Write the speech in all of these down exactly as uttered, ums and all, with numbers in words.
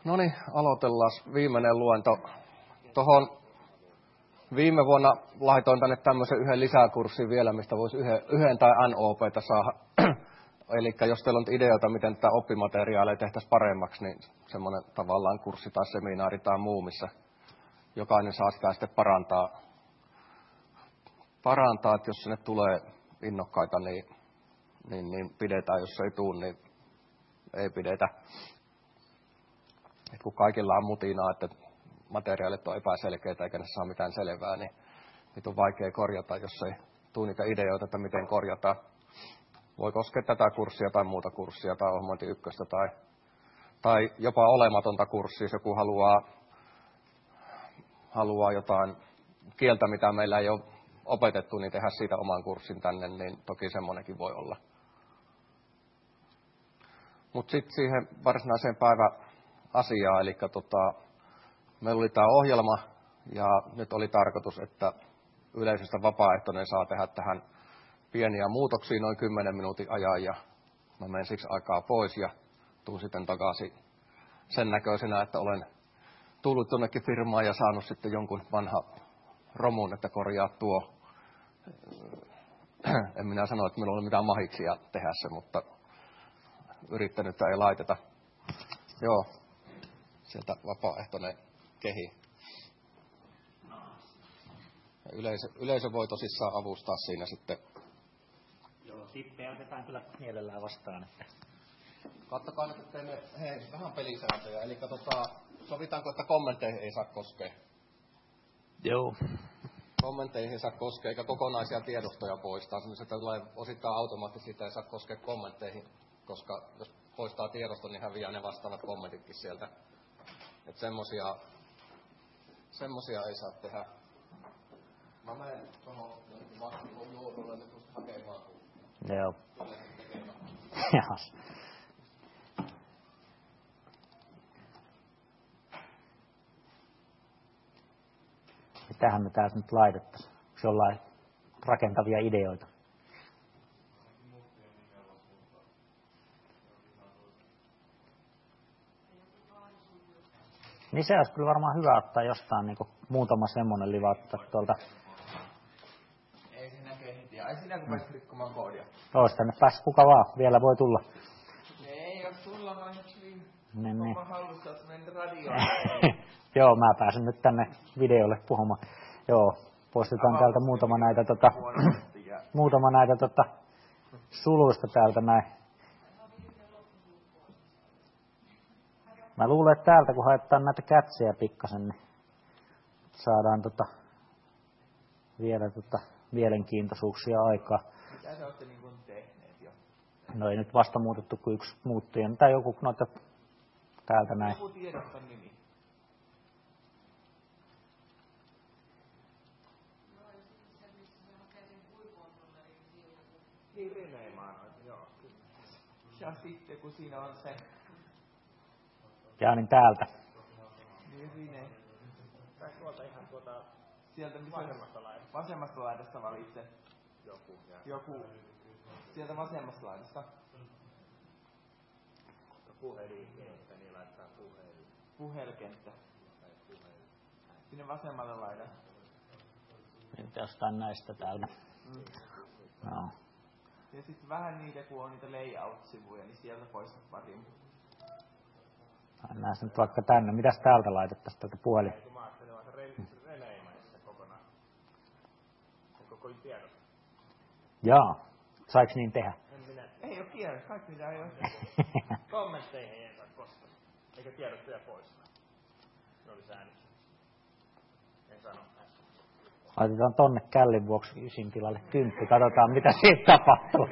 No niin, aloitellaan viimeinen luento. Tuohon viime vuonna laitoin tänne tämmöisen yhden lisäkurssin vielä, mistä voisi yhden, yhden tai N O P:tä saada. Eli jos teillä on ideoita, miten tätä oppimateriaalia tehtäisiin paremmaksi, niin semmoinen tavallaan kurssi tai seminaari tai muu, missä jokainen saa sitä sitten parantaa. Parantaa, että jos sinne tulee innokkaita, niin, niin, niin pidetään. Jos ei tule, niin ei pidetä. Et kun kaikilla on mutinaa, että materiaalit on epäselkeitä eikä ne saa mitään selvää, niin niitä on vaikea korjata, jos ei tule niitä ideoita, että miten korjataan. Voi koskea tätä kurssia tai muuta kurssia tai ohjelmointi ykköstä tai, tai jopa olematonta kurssia, jos joku haluaa, haluaa jotain kieltä, mitä meillä ei ole opetettu, niin tehdä siitä oman kurssin tänne, niin toki semmoinenkin voi olla. Mutta sitten siihen varsinaiseen päiväasiaan, eli tota, meillä oli tämä ohjelma ja nyt oli tarkoitus, että yleisöstä vapaaehtoinen saa tehdä tähän pieniä muutoksia noin kymmenen minuutin ajan ja mä menen siksi aikaa pois ja tuun sitten takaisin sen näköisenä, että olen tullut jonnekin firmaan ja saanut sitten jonkun vanha romun, että korjaa tuo. En minä sano, että minulla oli mitään mahiksia tehdä se, mutta yrittänyt, että ei laiteta. Joo, sieltä vapaaehtoinen kehi. Ja yleisö, yleisö voi tosissaan avustaa siinä sitten. Joo, tippejä otetaan kyllä mielellään vastaan. Että... Katsokaa nyt, että teemme hei, vähän pelisääntöjä. Eli tota, sovitaanko, että kommentteihin ei saa koskea? Joo. Kommentteihin ei saa koskea, eikä kokonaisia tiedostoja poistaa. Sellaiset tulee osittain automaattisesti, ei saa koskea kommentteihin, koska jos poistaa tiedoston, niin häviää ne vastaavat kommentitkin sieltä. Että semmosia, semmosia ei saa tehdä. Mä menen tuohon vastuun juorulle nyt just hakemaan. Joo. Jahas. Mitähän me täältä nyt laitettaisiin? Onko jollain rakentavia ideoita? Niin se olisi kyllä varmaan hyvä ottaa jostain niin kuin muutama semmoinen livauttaa tuolta. Ei se näkee heti. Ai sinä kun pääsit rikkomaan koodia. Ois tänne pääs kuka vaan. Vielä voi tulla. Ei, jos sulla on niin niin, niin. Oma hallussa, jos mennyt radioon. Joo, mä pääsen nyt tänne videolle puhumaan. Joo, poistetaan Aha, täältä muutama näitä, tota, muutama näitä tota, suluista täältä näin. Mä luulen, että täältä kun haetaan näitä kätsiä pikkasen, niin saadaan tota, vielä tota, mielenkiintoisuuksia aikaa. Mitä te olette niin kuin tehneet jo? No ei nyt vasta muutettu kuin yksi muuttuja, tai joku noita täältä näin. Joku tiedoston nimi. Niin Reneemaan, joo. Ja sitten kun siinä on se... Jaa, niin täältä. Niin Rine. Tai tuolta ihan tuota... Sieltä vasemmasta laidasta. Vasemmasta laidasta valitse. Joku. Ja. Joku. Sieltä vasemmasta laidasta. Puhelinkenttä, niin laittaa puhelin. Puhelkenttä. Tai puhelin. Sinne vasemmalle laidalle. Nyt jostain näistä täältä. Mm. No. Ja sitten vähän niitä, kun on niitä layout-sivuja, niin sieltä poistat pari. Näin nyt vaikka tänne. Mitäs täältä laitettaisiin täältä puhelin? Ei, kun mä ajattelin vaan se Reneimaissä kokonaan. Se koko tiedot. Jaa. Saiks niin tehdä? En minä. Ei oo tiedot. Kaikki mitä ei oo. Kommentteihin ei saa koskea. Eikä tiedostoja poistaa. Se oli säännös. En sano äsken. Laitetaan tonne källin vuoksi ysin tilalle kymppi. Katsotaan mitä siitä tapahtuu.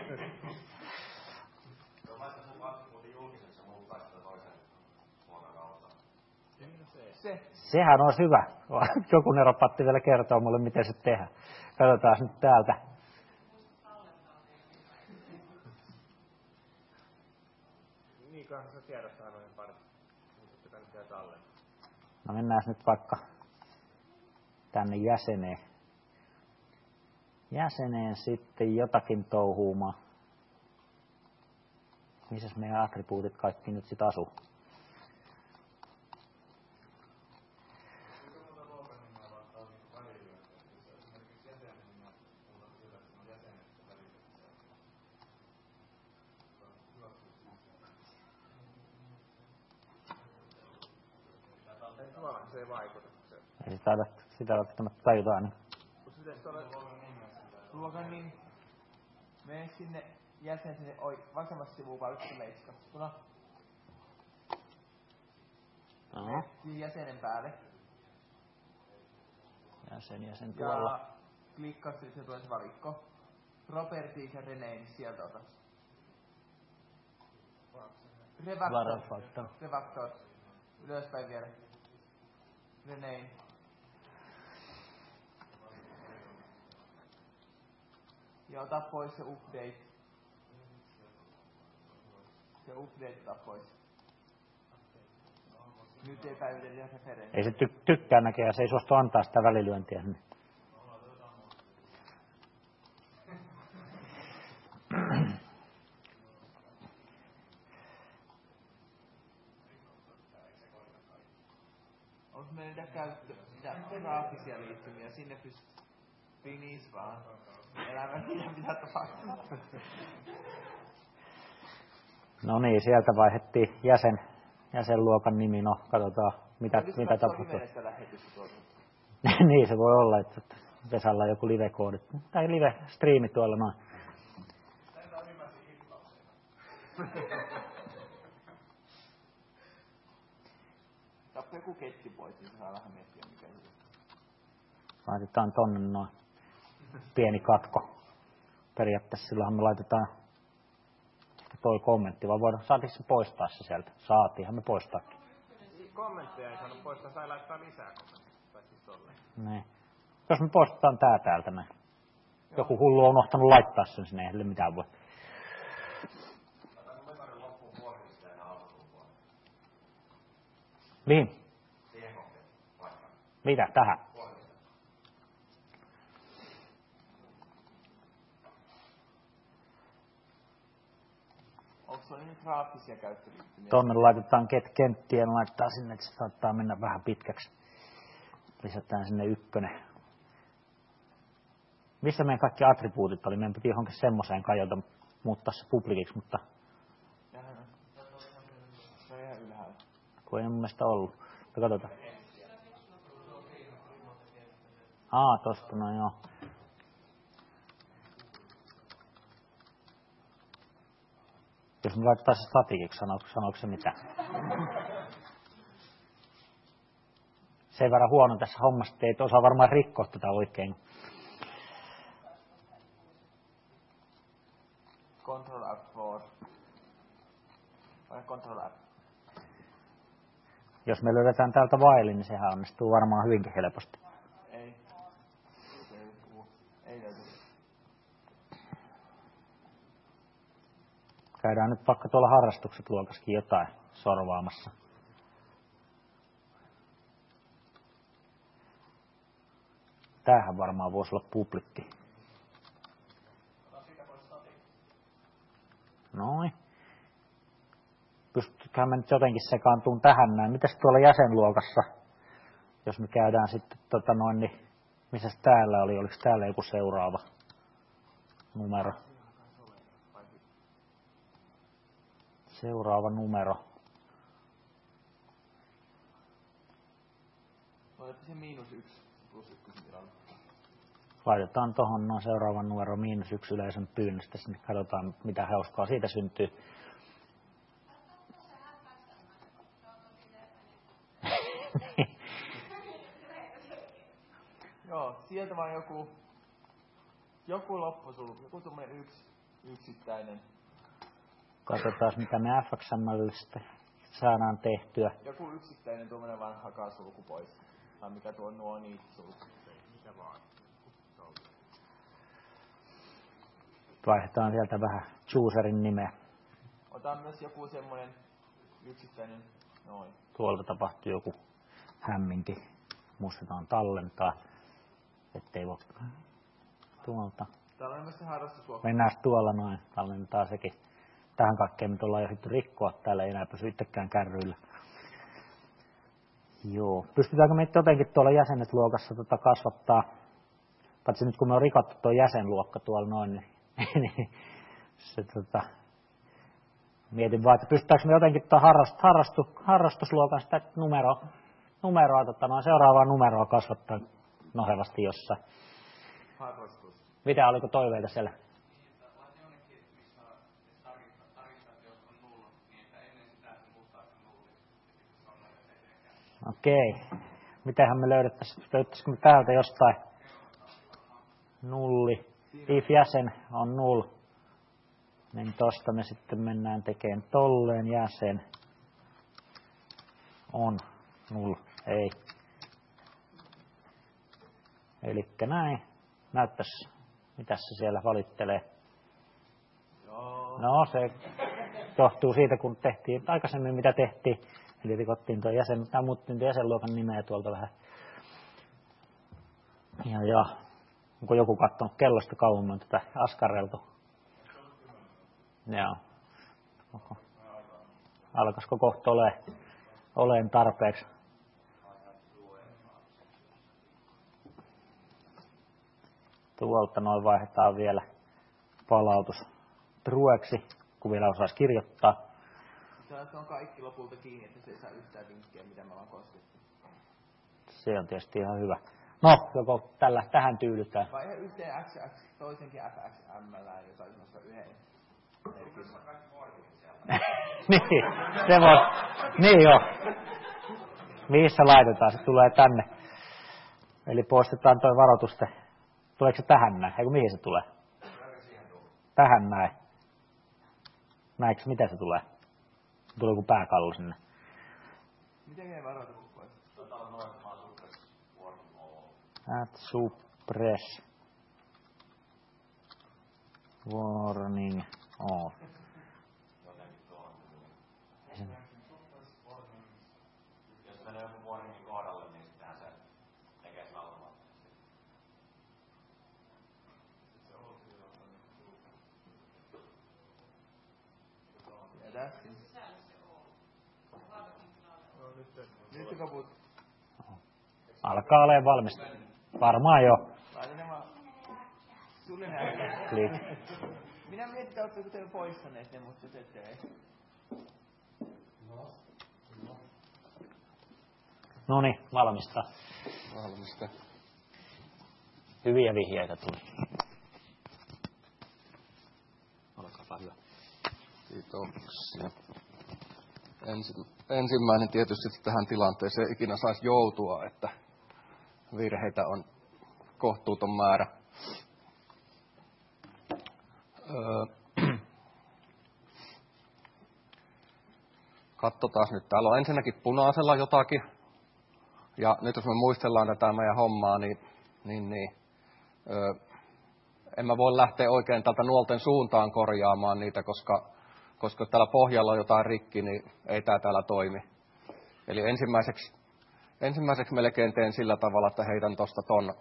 Se. Sehän olisi hyvä. Joku neropatti vielä kertoo mulle, miten se tehdään. Katsotaan nyt täältä. Niin kanssa se tiedostaa noin pari. No mennään nyt vaikka tänne jäseneen. Jäseneen sitten jotakin touhuumaan. Missäs meidän attribuutit kaikki nyt sit asuu? se ei vaikuta. Se. Ei sitä, sitä välttämättä tajuta aina. Luokan niin, mene sinne jäsen sinne vasemmassa sivuun yksi leiskattuna. Mene jäsenen päälle. Jäsen, jäsen tuolla. Ja klikkaa sitten, se tulee se valikko. Properties ja Rename, sieltä otas. Refactor. Refactor. Ylöspäin vielä. Rename. Ja ota pois se update. Se update ota pois. Nyt ei päivitetä referenssi. Ei se ty- tykkää näkeä, se ei suostu antaa sitä välilyöntiä. Onko meillä käyttö mitä graafisia liittymiä? Sinne pystyy finis vaan. Elämä mitä pitää tapahtua. No niin, sieltä vaihdettiin jäsen, jäsenluokan nimi. No, katsotaan mitä, mitä tapahtuu. Niin, se voi olla, että Vesalla on joku live-koodi. Tai live-striimi tuolla noin. Tappa joku ketti pois, niin se saa vähän miettiä mikä se. Laitetaan tonne noin. Pieni katko. Periaatteessa silloinhan me laitetaan toi kommentti, vaan voidaan, saatiinko se poistaa se sieltä? Saatiinhan me poistaakin. Kommentteja ei saanut poistaa, sai laittaa lisää kommentteja. Tai siis tolleen. Niin. Jos me poistetaan tää täältä näin. Joku hullu on unohtanut laittaa sen sinne, ei mitään voi. Mihin? Mitä? Tähän? Onko se niin graafisia käyttöliittymiä? Tuonne laitetaan kenttien, laittaa sinne, että se saattaa mennä vähän pitkäksi. Lisätään sinne ykkönen. Missä meidän kaikki attribuutit oli? Meidän piti johonkin semmoiseen kajota muuttaa se publikiksi, mutta... Se on ihan ylhäällä. Kun ei mun mielestä ollut. Ja katsotaan. Aa, tosta, no joo. Jos me laitetaan se statikiksi, sanooko, sanooko se mitä? Sen verran huono tässä hommassa, että ei osaa varmaan rikkoa tätä oikein. Control F neljä. Vai Control F? Jos me löydetään täältä vaili, niin sehän onnistuu varmaan hyvinkin helposti. Ei. Ei löydy. Käydään nyt vaikka tuolla harrastukset luokaskin jotain sorvaamassa. Tämähän varmaan voisi olla publikki. Noin. Pystytkään me nyt jotenkin sekaantumaan tähän näin. Mitäs tuolla jäsenluokassa, jos me käydään sitten, tota noin, niin missäs täällä oli? Oliko täällä joku seuraava numero? Seuraava numero. Laitetaan se miinus yksi plus ykkösen tilalle. Laitetaan tuohon noin seuraavan numero miinus yksi yleisön pyynnöstä. Sinne katsotaan mitä hauskaa siitä syntyy. Joo, sieltä vaan joku, joku loppusulku, joku tommonen yksi, yksittäinen. Katsotaan mitä me F X M L:stä saadaan tehtyä. Joku yksittäinen tuommoinen vanha K-sulku pois. Tai mikä tuo nuo niitä sulku. Mikä vaan. Vaihdetaan sieltä vähän chooserin nimeä. Otan myös joku semmoinen yksittäinen noin. Tuolta tapahtuu joku hämminki. Muistetaan tallentaa. Ettei voi tuolta. Täällä on myös se harrastusluokka. Mennään tuolla noin. Tallentaa sekin. Tähän kaikkeen me ollaan johdittu rikkoa. Täällä ei enää pysy itsekään kärryillä. Joo. Pystytäänkö me jotenkin tuolla jäsenet luokassa tota kasvattaa? Paitsi nyt kun me on rikottu tuo jäsenluokka tuolla noin, niin, niin se tota... Mietin vaan, että pystytäänkö me jotenkin tuon harrast, harrastu, harrastusluokan sitä numero numeroa, tota, no, seuraavaa numeroa kasvattaa nohevasti jossain. Harrastus. Mitä, oliko toiveita siellä? Okei. Mitähän me löydettäisiin? Löydettäisikö me täältä jostain? Nulli. If jäsen on null. Niin tosta me sitten mennään tekemään tolleen jäsen. On null. Ei. Elikkä näin. Näyttäisi, mitä se siellä valittelee. Joo. No se johtuu siitä, kun tehtiin aikaisemmin mitä tehtiin. Eli rikottiin tuo jäsen, tai muuttiin tuo jäsenluokan nimeä tuolta vähän. Ja, ja onko joku katsonut kellosta kauemmin tätä askareltu? Joo. Alkaisiko kohta ole, oleen tarpeeksi? Tuolta noin vaihdetaan vielä palautus trueksi, kun vielä osaisi kirjoittaa. Se on kaikki lopulta kiinni, että se ei saa yhtään vinkkiä, mitä me ollaan koskettu. Se on tietysti ihan hyvä. No, joko tällä tähän tyydytään? Vai ihan yhteen X X, toisenkin F X M L, jota ilmassa yhden merkissä. Niin, se voi. Niin joo. Mihin se laitetaan? Se tulee tänne. Eli poistetaan toi varoituste. Tuleeko se tähän näin? Eikö mihin se tulee? Tähän näin. Näinkö, mitä se tulee? Tulee joku pääkallo sinne. Miten ei varoitus pois? At suppress. Warning all. Jos menee joku warningin kohdalle, niin sittenhän se tekee sen automaattisesti. Ja tässä. Nyt se kaput. Alkaa olemaan valmista. Varmaan jo. Laita ne vaan. Sulle näin. Klik. Minä mietin, että ootteko teillä poistaneet ne, mutta se ettei. Noniin, valmista. Valmista. Hyviä vihjeitä tuli. Olkaapa hyvä. Kiitoksia. Ensi, ensimmäinen tietysti tähän tilanteeseen ikinä saisi joutua, että virheitä on kohtuuton määrä. Öö, katsotaan nyt. Täällä on ensinnäkin punaisella jotakin. Ja nyt jos me muistellaan tätä meidän hommaa, niin, niin, niin öö, en mä voi lähteä oikein tältä nuolten suuntaan korjaamaan niitä, koska, koska jos täällä pohjalla on jotain rikki, niin ei tää täällä toimi. Eli ensimmäiseksi, ensimmäiseksi melkein teen sillä tavalla, että heitän tuosta ton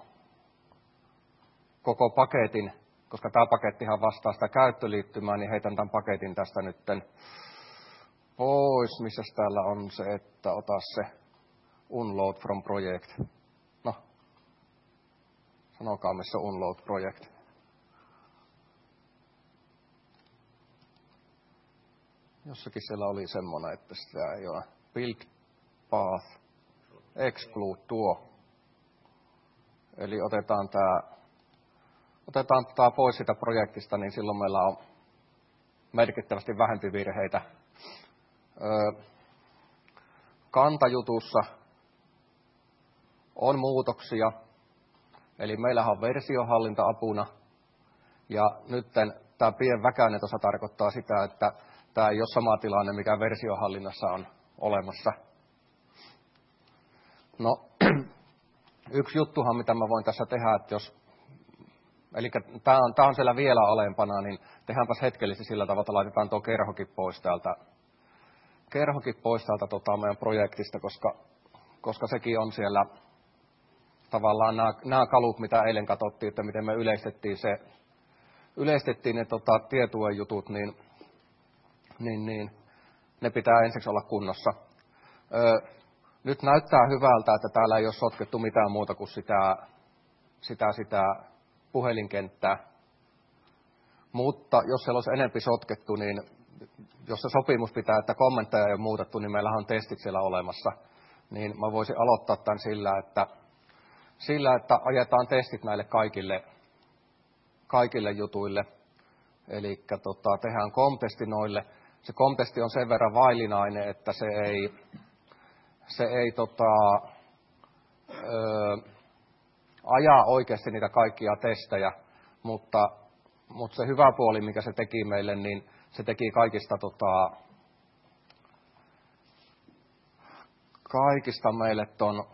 koko paketin, koska tämä pakettihan vastaa sitä käyttöliittymää, niin heitän tämän paketin tästä nytten pois. Missäs täällä on se, että ota se unload from project. No, sanokaa missä on unload project. Jossakin siellä oli semmoinen, että sitä ei ole. Build path, exclude tuo. Eli otetaan tämä otetaan tämä pois sitä projektista, niin silloin meillä on merkittävästi vähempi virheitä. Öö, kantajutussa on muutoksia, eli meillähän on versiohallinta apuna, ja nyt tämä pien väkäinen tuossa tarkoittaa sitä, että tämä ei ole sama tilanne, mikä versiohallinnassa on olemassa. No, yksi juttuhan, mitä mä voin tässä tehdä, että jos, eli tämä on, tämä on siellä vielä alempana, niin tehdäänpäs hetkellisesti sillä tavalla, että laitetaan tuo kerhokin pois täältä, kerhokin pois täältä tota, meidän projektista, koska, koska sekin on siellä tavallaan nämä, nämä kalut, mitä eilen katsottiin, että miten me yleistettiin se, yleistettiin ne tota, tietuen jutut, niin, niin, niin ne pitää ensiksi olla kunnossa. Öö, nyt näyttää hyvältä, että täällä ei ole sotkettu mitään muuta kuin sitä, sitä, sitä puhelinkenttää. Mutta jos siellä olisi enempi sotkettu, niin jos se sopimus pitää, että kommentteja ei ole muutettu, niin meillähän on testit siellä olemassa. niin mä voisin aloittaa tämän sillä, että, sillä, että ajetaan testit näille kaikille, kaikille jutuille. Eli tota, tehdään komtesti noille. Se komtesti on sen verran vaillinainen, että se ei, se ei tota, ö, ajaa oikeasti niitä kaikkia testejä, mutta, mutta se hyvä puoli, mikä se teki meille, niin se teki kaikista, tota, kaikista meille ton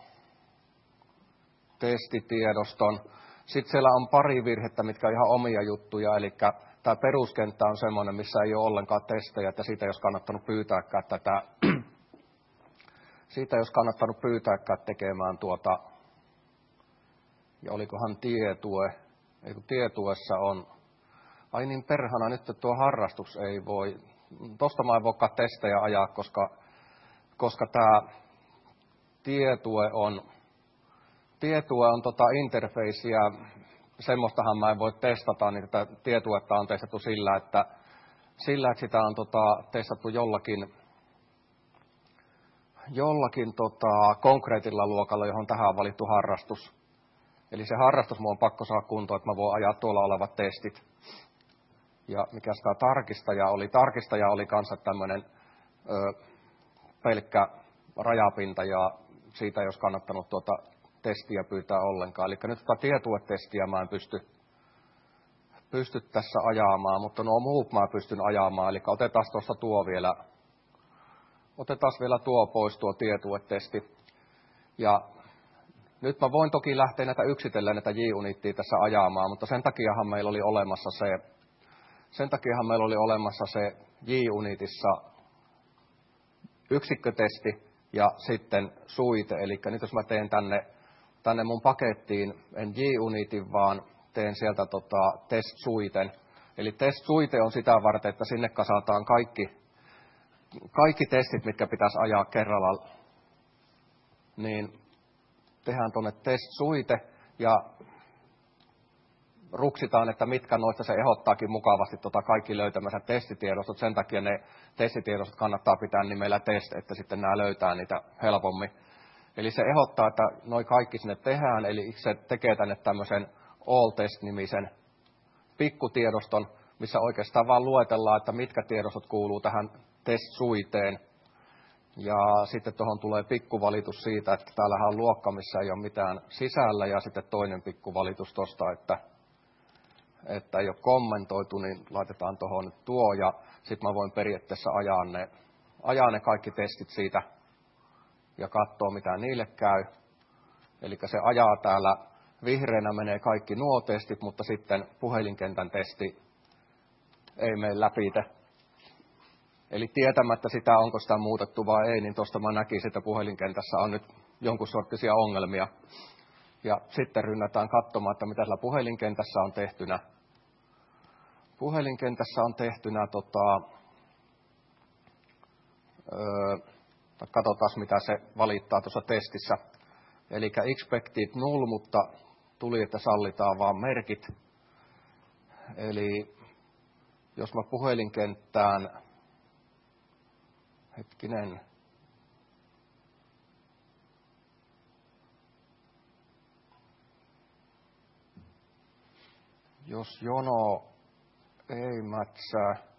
testitiedoston. Sitten siellä on pari virhettä, mitkä on ihan omia juttuja, eli tämä peruskenttä on semmoinen, missä ei ole ollenkaan testejä, että siitä ei olisi kannattanut pyytääkään tätä, siitä ei olisi kannattanut pyytääkään tekemään tuota, ja olikohan tietue, ei kun tietuessa on, ai niin perhana, nyt tuo harrastus ei voi, tosta mä en voikaan testejä ajaa, koska, koska tämä tietue on, tietue on tota interfacea, semmoistahan mä en voi testata, niin tätä tietuetta on testattu sillä, että, sillä, että sitä on tota, testattu jollakin, jollakin tota, konkreetilla luokalla, johon tähän on valittu harrastus. Eli se harrastus mun on pakko saada kuntoon, että mä voin ajaa tuolla olevat testit. Ja mikä sitä tarkistaja oli? Tarkistaja oli kanssa tämmöinen ö, pelkkä rajapinta, ja siitä ei olisi kannattanut tuota testiä pyytää ollenkaan. Eli nyt tätä tietuetestiä mä en pysty, pysty tässä ajamaan, mutta nuo muut mä pystyn ajamaan. Eli otetaan tuosta tuo vielä, otetaan vielä tuo pois, tuo tietuetesti. Ja nyt mä voin toki lähteä näitä yksitellen näitä J-unittia tässä ajamaan, mutta sen takiahan meillä oli olemassa se, sen takiahan meillä oli olemassa se J-unitissa yksikkötesti ja sitten suite. Eli nyt jos mä teen tänne, tänne mun pakettiin, en J-unitin, vaan teen sieltä tota test-suiten. Eli test-suite on sitä varten, että sinne kasataan kaikki, kaikki testit, mitkä pitäisi ajaa kerralla, niin tehdään tuonne test-suite ja ruksitaan, että mitkä noista se ehottaakin mukavasti tota kaikki löytämänsä testitiedostot. Sen takia ne testitiedostot kannattaa pitää nimellä test, että sitten nämä löytää niitä helpommin. Eli se ehdottaa, että noi kaikki sinne tehdään, eli se tekee tänne tämmöisen all-test-nimisen pikkutiedoston, missä oikeastaan vaan luetellaan, että mitkä tiedostot kuuluu tähän test-suiteen. Ja sitten tuohon tulee pikkuvalitus siitä, että täällähän on luokka, missä ei ole mitään sisällä, ja sitten toinen pikkuvalitus tuosta, että, että ei ole kommentoitu, niin laitetaan tuohon nyt tuo, ja sitten mä voin periaatteessa ajaa ne, ajaa ne kaikki testit siitä, ja katsoa, mitä niille käy. Eli se ajaa täällä, vihreänä menee kaikki nuo testit, mutta sitten puhelinkentän testi ei mene läpite. Eli tietämättä sitä, onko sitä muutettu vai ei, niin tuosta mä näkisin, että puhelinkentässä on nyt jonkun sorttisia ongelmia. Ja sitten rynnätään katsomaan, että mitä siellä puhelinkentässä on tehtynä. Puhelinkentässä on tehtynä, tota, öö, katsotaan mitä se valittaa tuossa testissä. Eli expected null, mutta tuli, että sallitaan vaan merkit. Eli jos mä puhelinkenttään, hetkinen, jos jono ei mätsää,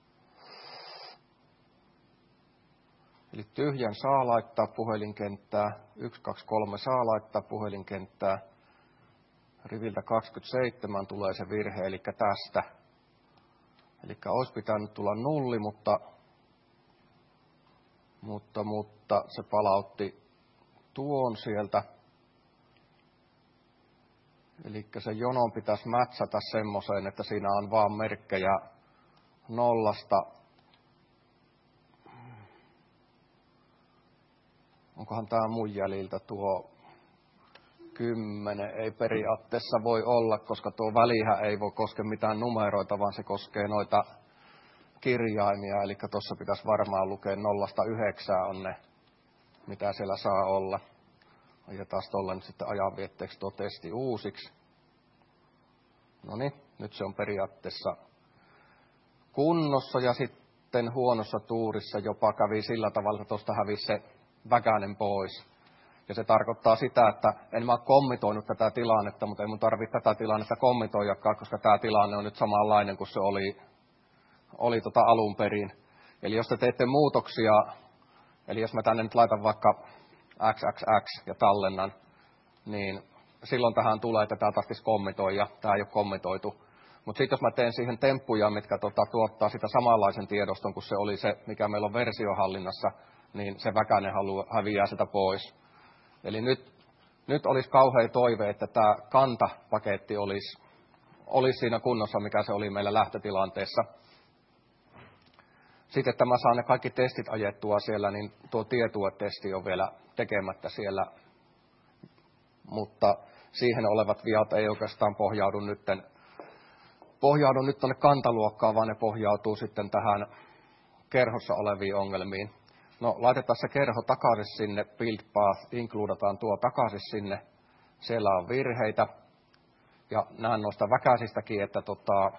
eli tyhjän saa laittaa puhelinkenttää, yksi, kaksi, kolme saa laittaa puhelinkenttää, riviltä kaksikymmentäseitsemän tulee se virhe, eli tästä. Eli olisi pitänyt tulla nulli, mutta, mutta, mutta se palautti tuon sieltä. Eli se jonon pitäisi mätsätä semmoiseen, että siinä on vaan merkkejä nollasta. Onkohan tämä mun jäljiltä tuo kymmenen? Ei periaatteessa voi olla, koska tuo välihän ei voi koske mitään numeroita, vaan se koskee noita kirjaimia. Eli tuossa pitäisi varmaan lukea nollasta yhdeksään on ne, mitä siellä saa olla. Ajetaan tuolla nyt sitten ajanvietteeksi tuo testi uusiksi. No niin, nyt se on periaatteessa kunnossa ja sitten huonossa tuurissa jopa kävi sillä tavalla, että tuosta hävisi se väkänen pois. Ja se tarkoittaa sitä, että en mä ole kommitoinut tätä tilannetta, mutta ei mun tarvitse tätä tilannetta kommitoijakaan, koska tämä tilanne on nyt samanlainen kuin se oli, oli tota alun perin. Eli jos te teette muutoksia, eli jos mä tänne nyt laitan vaikka triple X ja tallennan, niin silloin tähän tulee, että tämä tarvitsisi kommitoida. Tämä ei ole kommitoitu. Mutta sitten jos mä teen siihen temppuja, mitkä tota, tuottaa sitä samanlaisen tiedoston kuin se oli se, mikä meillä on versiohallinnassa, niin se väkänen halu, häviää sitä pois. Eli nyt, nyt olisi kauhea toive, että tämä kantapaketti olisi, olisi siinä kunnossa, mikä se oli meillä lähtötilanteessa. Sitten, että mä saan ne kaikki testit ajettua siellä, niin tuo tietuetesti on vielä tekemättä siellä. Mutta siihen olevat viat ei oikeastaan pohjaudu nytten, pohjaudu nyt tuonne kantaluokkaan, vaan ne pohjautuu sitten tähän kerhossa oleviin ongelmiin. No, laitetaan se kerho takaisin sinne, build path, includataan tuo takaisin sinne. Siellä on virheitä. Ja näen noista väkäisistäkin, että tota,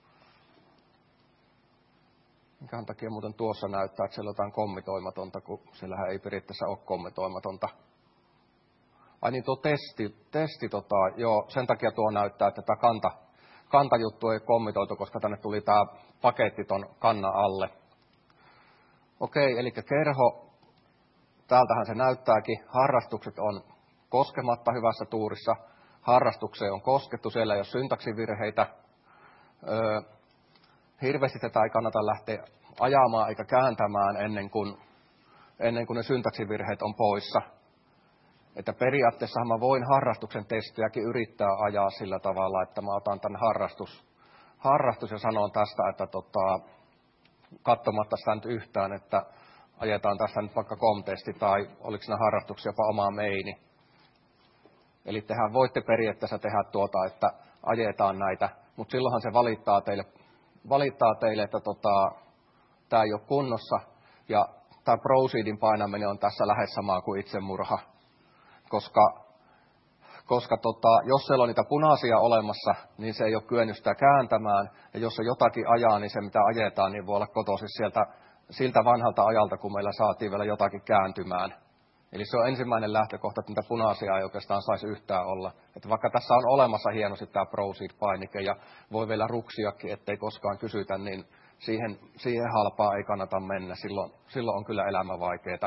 minkähän takia muuten tuossa näyttää, että siellä on jotain kommitoimatonta, kun siellähän ei periaatteessa ole kommitoimatonta. Ai niin, tuo testi, testi tota, joo, sen takia tuo näyttää, että tämä kanta, kantajuttu ei kommitoitu, koska tänne tuli tämä paketti ton kannan alle. Okei, eli kerho, täältähän se näyttääkin, harrastukset on koskematta hyvässä tuurissa, harrastukseen on koskettu, siellä ei ole syntaksivirheitä, öö, hirveästi tätä ei kannata lähteä ajamaan eikä kääntämään ennen kuin, ennen kuin ne syntaksivirheet on poissa. Että periaatteessa mä voin harrastuksen testiäkin yrittää ajaa sillä tavalla, että mä otan tämän harrastus, harrastus ja sanon tästä, että tota, katsomatta sitä nyt yhtään, että ajetaan tässä nyt vaikka com-testi tai oliko siinä harrastuksia jopa oma meini. Eli tehän voitte periaatteessa tehdä tuota, että ajetaan näitä, mutta silloinhan se valittaa teille, valittaa teille että tota, tämä ei ole kunnossa ja tämä proceedin painaminen on tässä lähes samaa kuin itsemurha. Koska, koska tota, jos siellä on niitä punaisia olemassa, niin se ei ole kyennyt sitä kääntämään. Ja jos se jotakin ajaa, niin se mitä ajetaan, niin voi olla kotoisin sieltä, siltä vanhalta ajalta, kun meillä saatiin vielä jotakin kääntymään. Eli se on ensimmäinen lähtökohta, että niitä punaisia ei oikeastaan saisi yhtään olla. Että vaikka tässä on olemassa hienosti tämä Proceed-painike ja voi vielä ruksiakin, ettei koskaan kysytä, niin siihen, siihen halpaa ei kannata mennä. Silloin, silloin on kyllä elämä vaikeaa.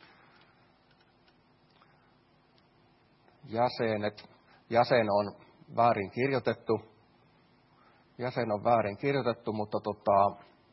Jäsenet. Jäsen on väärin kirjoitettu. Jäsen on väärin kirjoitettu, mutta tota,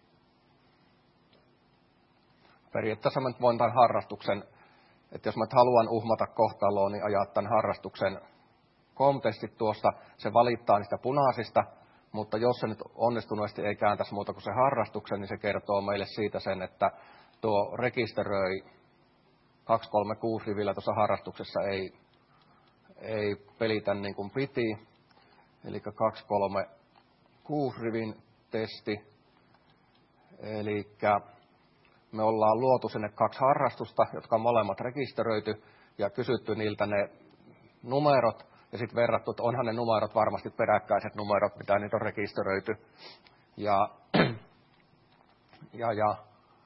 periaatteessa mä nyt voin tämän harrastuksen, että jos mä haluan uhmata kohtaloon, niin ajaa tämän harrastuksen com-testit tuosta, se valittaa niistä punaisista, mutta jos se nyt onnistuneesti ei kääntäisi muuta kuin se harrastuksen, niin se kertoo meille siitä sen, että tuo rekisteröi kaksi kolme kuusi rivillä tuossa harrastuksessa ei ei pelitä niin kuin piti, eli kaksi kolme kuusi rivin testi, eli me ollaan luotu sinne kaksi harrastusta, jotka on molemmat rekisteröity, ja kysytty niiltä ne numerot, ja sitten verrattu, että onhan ne numerot varmasti peräkkäiset numerot, mitä niitä on rekisteröity, ja, ja, ja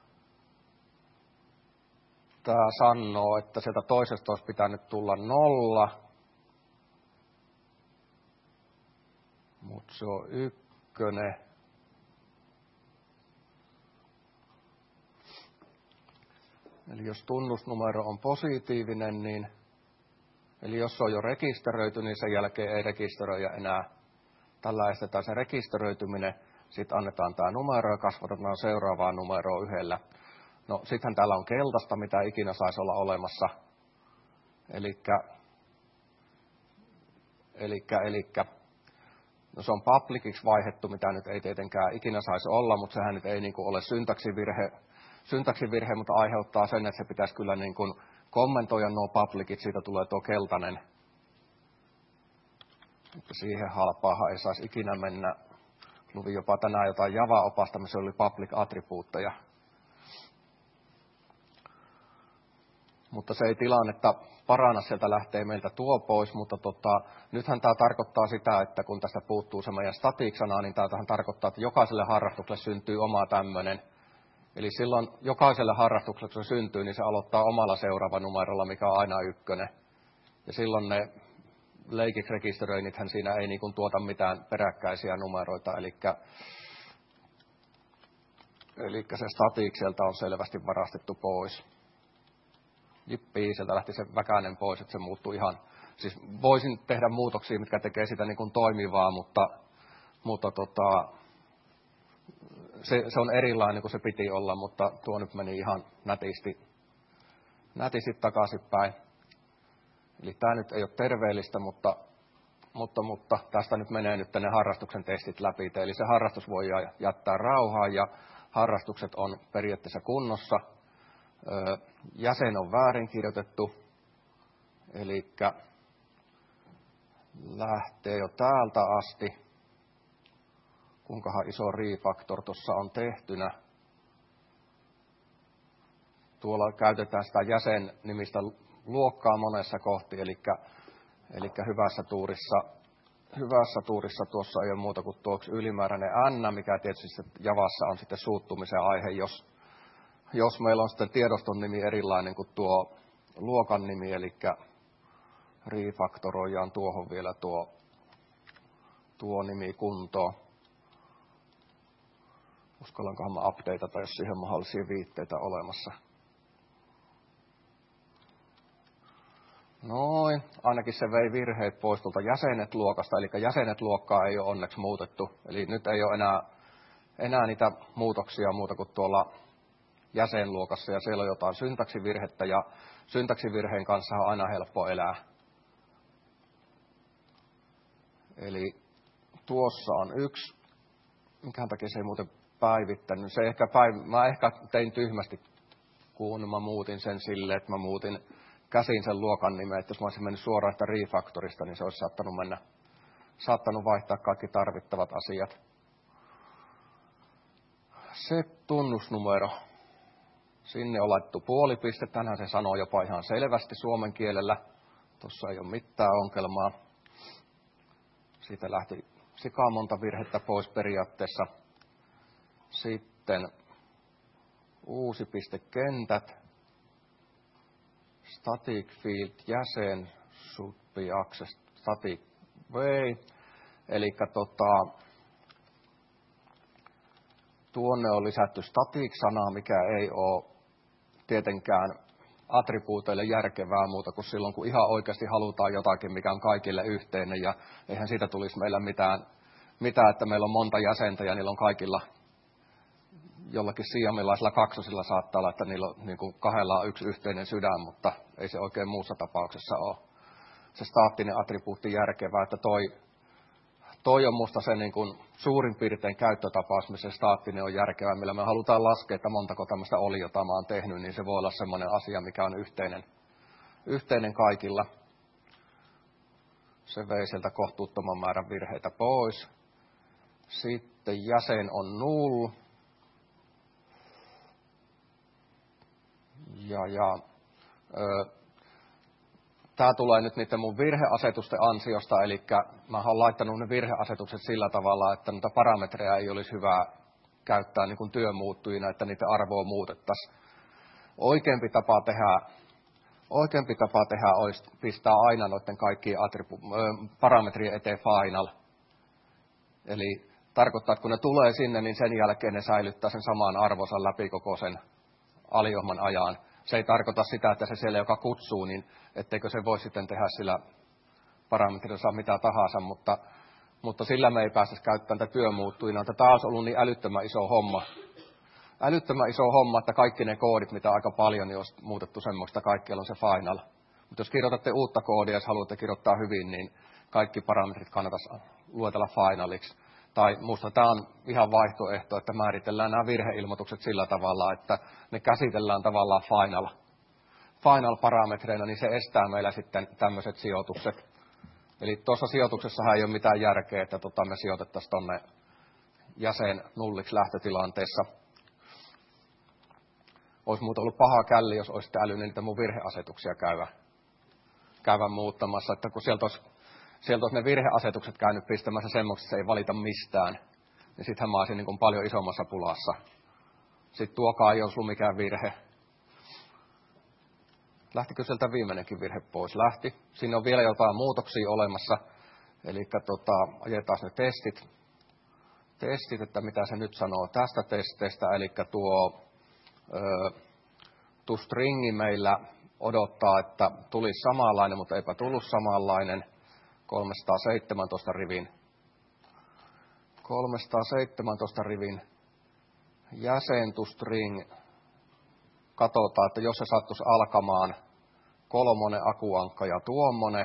tämä sanoo, että sieltä toisesta olisi pitänyt tulla nolla, mutta se on ykkönen. Eli jos tunnusnumero on positiivinen, niin eli jos se on jo rekisteröity, niin sen jälkeen ei rekisteröidä enää. Tällä estetään se rekisteröityminen, sitten annetaan tämä numero ja kasvatetaan seuraavaa numeroa yhdellä. No sittenhän täällä on keltaista, mitä ikinä saisi olla olemassa. Elikkä, elikkä, elikkä. No se on publiciksi vaihdettu, mitä nyt ei tietenkään ikinä saisi olla, mutta sehän nyt ei niin kuin ole syntaksivirhe, syntaksivirhe, mutta aiheuttaa sen, että se pitäisi kyllä niin kuin kommentoida nuo publicit, siitä tulee tuo keltainen. Mutta siihen halpaahan ei saisi ikinä mennä. Luvin jopa tänään jotain Java-opasta, missä oli public-attribuutteja. Mutta se ei tilannetta paranna, sieltä lähtee meiltä tuo pois, mutta tota, nythän tämä tarkoittaa sitä, että kun tästä puuttuu se meidän static-sana, niin tämähän tarkoittaa, että jokaiselle harrastukselle syntyy oma tämmöinen. Eli silloin jokaiselle harrastukselle, kun se syntyy, niin se aloittaa omalla seuraava numerolla, mikä on aina ykkönen. Ja silloin ne leikiksi rekisteröinnithän siinä ei niin kuin tuota mitään peräkkäisiä numeroita, eli Eli se static sieltä on selvästi varastettu pois. Jippii, sieltä lähti se väkäinen pois, että se muuttui ihan... Siis voisin tehdä muutoksia, mitkä tekee sitä niin kuin toimivaa, mutta, mutta tota, se, se on erilainen kuin se piti olla, mutta tuo nyt meni ihan nätisti, nätisti takaisinpäin. Eli tämä nyt ei ole terveellistä, mutta, mutta, mutta tästä nyt menee nyt ne harrastuksen testit läpi. Eli se harrastus voi jättää rauhaan ja harrastukset on periaatteessa kunnossa. Jäsen on väärinkirjoitettu, eli lähtee jo täältä asti. Kuinkahan iso refactor tuossa on tehtynä. Tuolla käytetään sitä jäsen-nimistä luokkaa monessa kohti, eli, eli hyvässä tuurissa, hyvässä tuurissa tuossa ei ole muuta kuin tuo ylimääräinen n, mikä tietysti Javassa on sitten suuttumisen aihe, jos, jos meillä on sitten tiedoston nimi erilainen kuin tuo luokan nimi, eli refaktoroidaan tuohon vielä tuo, tuo nimi kuntoon. Uskallankohan mä updateata, jos siihen mahdollisia viitteitä olemassa. Noin, ainakin se vei virheet pois tuolta jäsenet-luokasta, eli jäsenet-luokkaa ei ole onneksi muutettu. Eli nyt ei ole enää, enää niitä muutoksia muuta kuin tuolla jäsenluokassa, ja siellä on jotain syntaksivirhettä, ja syntaksivirheen kanssa on aina helppo elää. Eli tuossa on yksi, mikähän takia se ei muuten päivittänyt. Se ehkä päiv... Mä ehkä tein tyhmästi, kun mä muutin sen silleen, että mä muutin käsin sen luokan nimen, että jos mä olisin mennyt suoraan sitä refactorista, niin se olisi saattanut mennä, saattanut vaihtaa kaikki tarvittavat asiat. Se tunnusnumero. Sinne on laittu puoli piste, tänään se sanoo jopa ihan selvästi suomen kielellä. Tuossa ei ole mitään ongelmaa. Siitä lähti sikaa monta virhettä pois periaatteessa. Sitten uusi piste kentät. Static field jäsen should be accessed static way. Eli tota, tuonne on lisätty static-sanaa, mikä ei ole tietenkään attribuuteille järkevää muuta kuin silloin, kun ihan oikeasti halutaan jotakin, mikä on kaikille yhteinen. Ja eihän siitä tulisi meillä mitään, mitään, että meillä on monta jäsentä ja niillä on kaikilla jollakin siamilaisilla kaksosilla saattaa olla, että niillä on niin kuin kahdella on yksi yhteinen sydän, mutta ei se oikein muussa tapauksessa ole se staattinen attribuutti järkevää, että toi, toi on musta se niin kuin suurin piirtein käyttötapaus, missä se staattinen on järkevää, millä me halutaan laskea, että montako tämmöistä oli, jota mä oon tehnyt, niin se voi olla semmoinen asia, mikä on yhteinen, yhteinen kaikilla. Se vei sieltä kohtuuttoman määrän virheitä pois. Sitten jäsen on null. Ja, ja tämä tulee nyt niiden mun virheasetusten ansiosta, eli mä oon laittanut ne virheasetukset sillä tavalla, että niitä parametreja ei olisi hyvä käyttää niin kuin työmuuttujina, että niiden arvoa muutettaisiin. Oikeampi tapa tehdä, oikeampi tapa tehdä olisi pistää aina noiden kaikkien attribu- parametrien eteen final. Eli tarkoittaa, että kun ne tulee sinne, niin sen jälkeen ne säilyttää sen saman arvonsa läpi koko sen aliohman ajan. Se ei tarkoita sitä, että se siellä, joka kutsuu, niin etteikö se voi sitten tehdä sillä parametrilla mitä tahansa, mutta, mutta sillä me ei päästä käyttämään tätä työmuuttujina. Tämä olisi ollut niin älyttömän iso homma. Älyttömän iso homma, että kaikki ne koodit, mitä aika paljon, niin olisi muutettu semmoista, että kaikkialla on se final. Mutta jos kirjoitatte uutta koodia, jos haluatte kirjoittaa hyvin, niin kaikki parametrit kannattaisi luetella finaliksi. Tai minusta tämä on ihan vaihtoehto, että määritellään nämä virheilmoitukset sillä tavalla, että ne käsitellään tavallaan final, final-parametreina, niin se estää meillä sitten tämmöiset sijoitukset. Eli tuossa sijoituksessahan ei ole mitään järkeä, että tota me sijoitettaisiin tuonne jäsen nulliksi lähtötilanteessa. Olisi muuten ollut paha källi, jos olisitte älynyt niitä mun virheasetuksia käyvä, käyvä muuttamassa, että kun sieltä olisi Sieltä olisi ne virheasetukset käynyt pistämässä semmoista, että se ei valita mistään. Ja sittenhän mä olisin niin kuin paljon isommassa pulassa. Sitten tuokaan ei ollut mikään virhe. Lähtikö sieltä viimeinenkin virhe pois? Lähti. Siinä on vielä jotain muutoksia olemassa. Eli tota, ajetaan ne testit. Testit, että mitä se nyt sanoo tästä testeistä. Eli tuo ö, toStringi meillä odottaa, että tulisi samanlainen, mutta eipä tullut samanlainen. kolmesataaseitsemäntoista rivin. kolmesataaseitsemäntoista rivin jäsen toString. Katsotaan, että jos se sattuisi alkamaan kolmonen akuankka ja tuommoinen,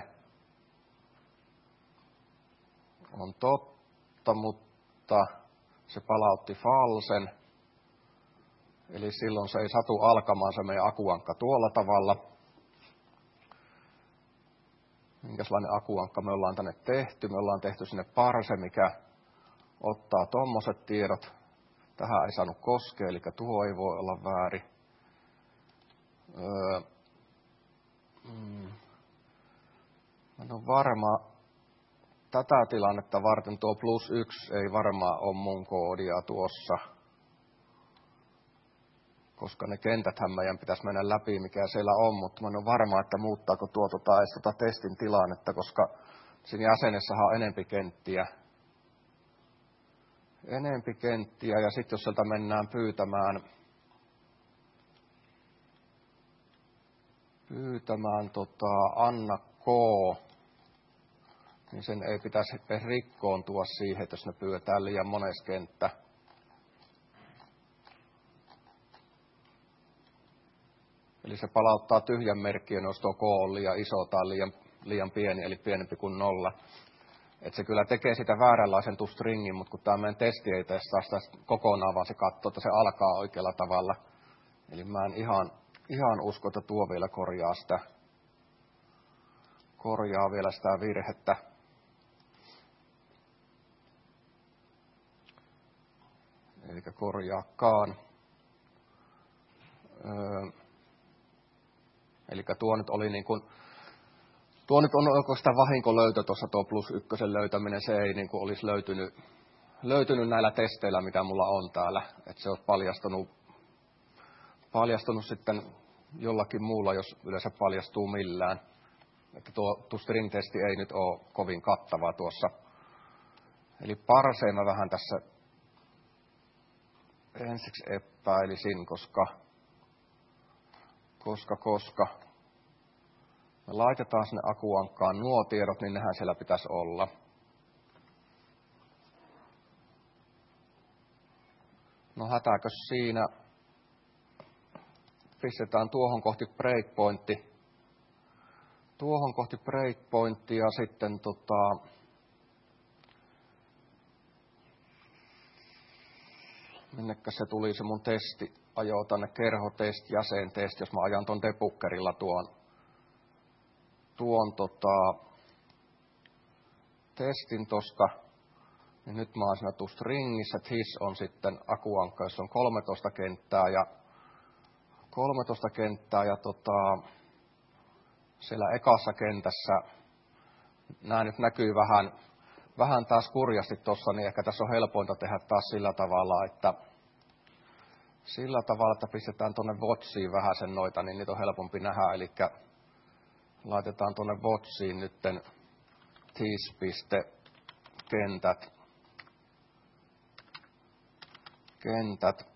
on totta, mutta se palautti falsen. Eli silloin se ei satu alkamaan se meidän akuankka tuolla tavalla. Minkälainen akuankka me ollaan tänne tehty? Me ollaan tehty sinne parse, mikä ottaa tommoset tiedot. Tähän ei saanut koskea, eli tuo ei voi olla väärin. Öö, mm, en ole varma. Tätä tilannetta varten tuo plus yksi ei varmaan ole mun koodia tuossa. Koska ne kentäthän meidän pitäisi mennä läpi, mikä siellä on, mutta mä en ole varma, että muuttaako tuo tota, edes tota testin tilannetta, koska siinä jäsenessähän on enempi kenttiä. Enempi kenttiä, ja sitten jos sieltä mennään pyytämään, pyytämään tota, Anna K, niin sen ei pitäisi rikkoontua siihen, että jos ne pyydetään liian mones kenttä. Eli se palauttaa tyhjän merkkiä, jos tuo K on liian iso tai liian, liian pieni, eli pienempi kuin nolla. Että se kyllä tekee sitä vääränlaisen toStringin, mutta kun tämä meidän testi ei testaa sitä kokonaan, vaan se katsoo, että se alkaa oikealla tavalla. Eli mä en ihan, ihan usko, että tuo vielä korjaa sitä, korjaa vielä sitä virhettä. Eli korjaakaan. Öö, eli tuo nyt oli niin kuin, tuo nyt on oikeastaan vahinkolöytö tuossa tuo plus ykkösen löytäminen, se ei niin kuin olisi löytynyt, löytynyt näillä testeillä, mitä mulla on täällä. Että se on paljastunut, paljastunut sitten jollakin muulla, jos yleensä paljastuu millään. Että tuo toString-testi ei nyt ole kovin kattava tuossa. Eli parseen mä vähän tässä ensiksi epäilisin, koska, koska, koska me laitetaan sinne akuankkaan nuo tiedot, niin nehän siellä pitäisi olla. No hätääkö siinä? Pistetään tuohon kohti breakpointti. Tuohon kohti breakpointtia ja sitten tota, minnekä se tuli se mun testi, ajoo tänne kerhotest, jäsentest, jos mä ajan ton debuggerilla tuon, tuon tota, testin tosta, niin nyt mä oon siinä toStringissä, että his on sitten akuankka, jossa on kolmetoista kenttää ja kolmetoista kenttää ja tota, siellä ekassa kentässä, nämä nyt näkyy vähän, vähän taas kurjasti tuossa, niin ehkä tässä on helpointa tehdä taas sillä tavalla, että sillä tavalla, että pistetään tuonne Watchiin vähän sen noita, niin niitä on helpompi nähdä, eli laitetaan tuonne Watchiin nytten tease.kentät, kentät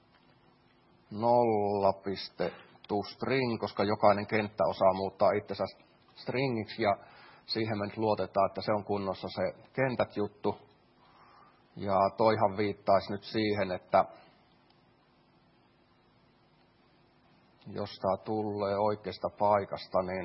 nolla.toString, koska jokainen kenttä osaa muuttaa itsensä stringiksi ja siihen me nyt luotetaan, että se on kunnossa se kentät juttu. Ja toihan viittaisi nyt siihen, että jos tämä tulee oikeasta paikasta, niin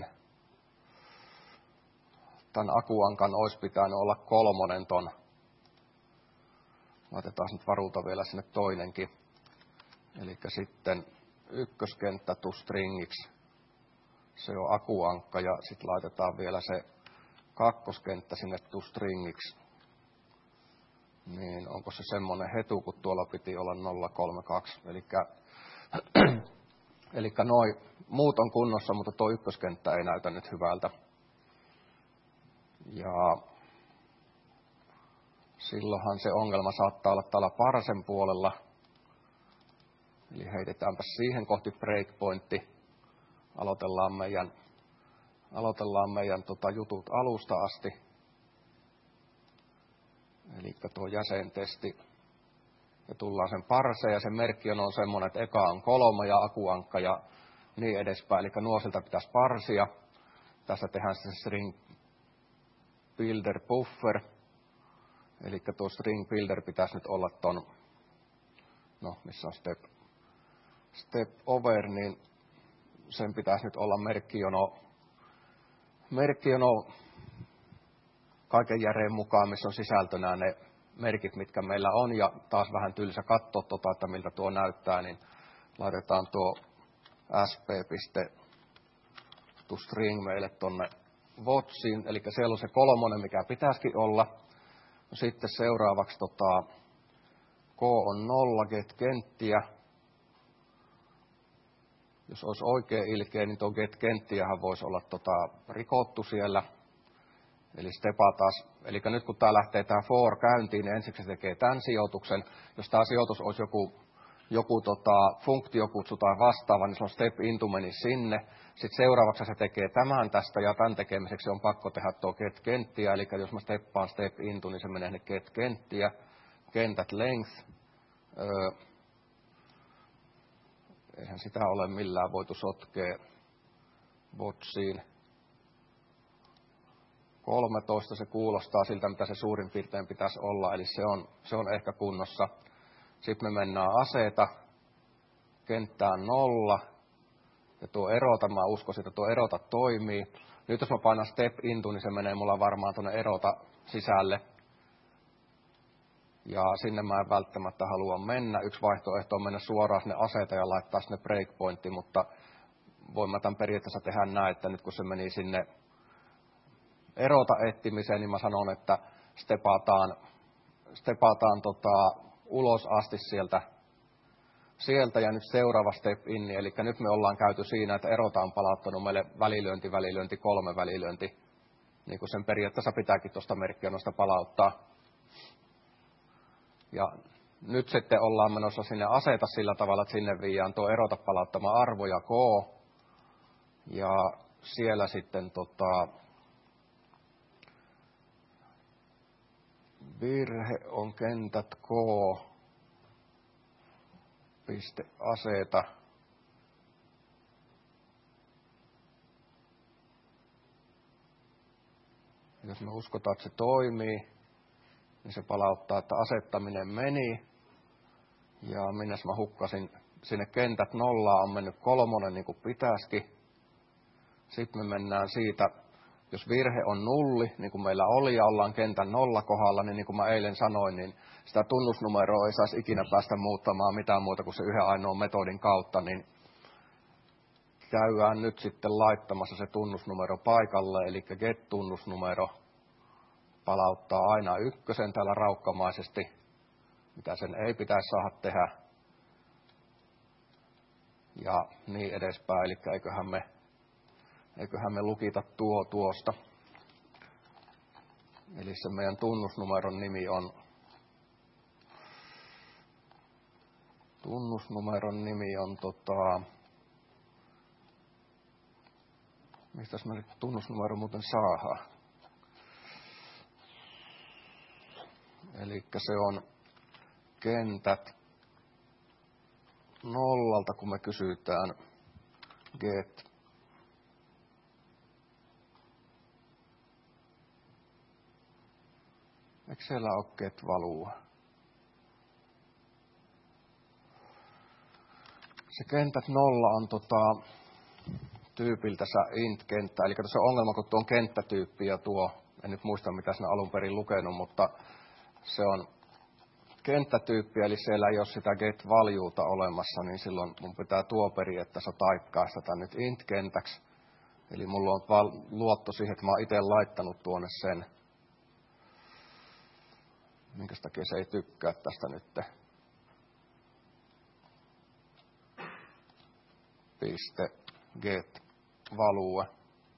tämän akuankan olisi pitänyt olla kolmonen ton. Laitetaan nyt varulta vielä sinne toinenkin. Eli sitten ykköskenttä toStringiksi. Se on akuankka ja sitten laitetaan vielä se kakkoskenttä sinne toStringiksi. Niin onko se semmoinen hetu, kun tuolla piti olla nolla kolme kaksi. Elikkä, elikkä noi muut on kunnossa, mutta tuo ykköskenttä ei näytä nyt hyvältä. Ja silloinhan se ongelma saattaa olla täällä parsen puolella. Eli heitetäänpä siihen kohti breakpointti. Aloitellaan meidän, aloitellaan meidän tota, jutut alusta asti. Eli tuo jäsentesti. Ja tullaan sen parseen ja sen merkki on semmoinen, että eka on kolme ja akuankka ja niin edespäin. Eli nuosilta pitäisi parsia. Tässä tehdään sitten string builder buffer. Eli tuo string builder pitäisi nyt olla ton, no missä on step, step over, niin sen pitäisi nyt olla merkkijono, merkkijono kaiken järjen mukaan, missä on sisältönä ne merkit, mitkä meillä on. Ja taas vähän tylsä katsoa, tota, että miltä tuo näyttää, niin laitetaan tuo sp.toString meille tonne Watchiin. Eli siellä on se kolmonen, mikä pitäisikin olla. Sitten seuraavaksi tota, K on nolla, get kenttiä. Jos olisi oikein ilkeä, niin tuo get kenttiähän voisi olla tota, rikottu siellä. Eli stepa taas. Eli nyt kun tämä lähtee tämä for käyntiin, niin ensiksi se tekee tämän sijoituksen. Jos tämä sijoitus olisi joku, joku tota, funktiokutsu tai vastaava, niin se on step into meni sinne. Sitten seuraavaksi se tekee tämän tästä ja tämän tekemiseksi on pakko tehdä tuo get kenttiä. Eli jos mä steppaan step into, niin se menee ne get kenttiä. Kentät length. Öö, eihän sitä ole millään voitu sotkea botsiin. kolmetoista se kuulostaa siltä, mitä se suurin piirtein pitäisi olla, eli se on, se on ehkä kunnossa. Sitten me mennään aseeta, kenttään nolla, ja tuo erota, mä uskoisin, että tuo erota toimii. Nyt jos mä painan step into, niin se menee mulla varmaan tuonne erota sisälle. Ja sinne mä en välttämättä halua mennä. Yksi vaihtoehto on mennä suoraan sinne aseeta ja laittaa sinne breakpointti, mutta voin mä tämän periaatteessa tehdä näin, että nyt kun se meni sinne erota etsimiseen, niin mä sanon, että stepataan, stepataan tota, ulos asti sieltä, sieltä ja nyt seuraava step in. Eli nyt me ollaan käyty siinä, että erota on palauttanut meille välilyönti, välilyönti, kolme välilyönti. Niin kuin sen periaatteessa pitääkin tuosta merkkionosta palauttaa. Ja nyt sitten ollaan menossa sinne aseta sillä tavalla, että sinne viiään tuo erota palauttama arvo ja K. Ja siellä sitten tota, virhe on kentät K, piste aseta. Jos me uskotaan, että se toimii, niin se palauttaa, että asettaminen meni. Ja minnes mä hukkasin, sinne kentät nollaa on mennyt kolmonen niin kuin pitäisikin. Sitten me mennään siitä, jos virhe on nulli, niin kuin meillä oli ja ollaan kentän nolla kohdalla, niin niin kuin mä eilen sanoin, niin sitä tunnusnumeroa ei saisi ikinä päästä muuttamaan mitään muuta kuin se yhden ainoan metodin kautta, niin käydään nyt sitten laittamassa se tunnusnumero paikalle, eli get-tunnusnumero palauttaa aina ykkösen täällä raukkamaisesti, mitä sen ei pitäisi saada tehdä, ja niin edespäin, eli eiköhän me Eiköhän me lukita tuo tuosta. Eli se meidän tunnusnumeron nimi on, tunnusnumeron nimi on tota, mistäs me nyt tunnusnumero muuten saadaan? Eli se on kentät nollalta, kun me kysytään get eikö siellä ole get valua? Se kentät nolla on tota, tyypiltä int-kenttä. Eli tuossa on ongelma, kun tuo on kenttätyyppi ja tuo, en nyt muista mitä sinä alun perin lukenut, mutta se on kenttätyyppi, eli siellä ei ole sitä get-valuuta olemassa, niin silloin mun pitää tuo periaatteessa taikkaista tätä nyt int-kentäksi. Eli mulla on val- luotto siihen, että mä oon itse laittanut tuonne sen. Minkäs takia se ei tykkää tästä nyt. Piste get value.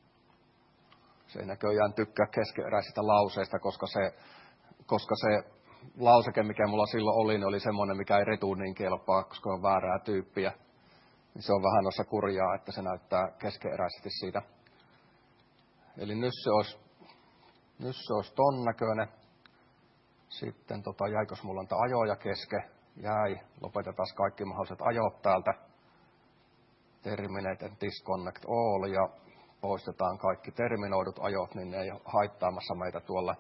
Se ei näköjään tykkää keskeeräisistä lauseista, koska se, koska se lauseke, mikä mulla silloin oli, niin oli semmoinen, mikä ei retu niin kelpaa, koska on väärää tyyppiä. Niin se on vähän noissa kurjaa, että se näyttää keskeeräisesti siitä. Eli nyt se olisi, nyt se olisi ton näköinen. Sitten tota, jäikos mulla niitä ajoja keske? Jäi. Lopetetaan kaikki mahdolliset ajot täältä. Terminate and disconnect all ja poistetaan kaikki terminoidut ajot, niin ne ei ole haittaamassa meitä tuolla.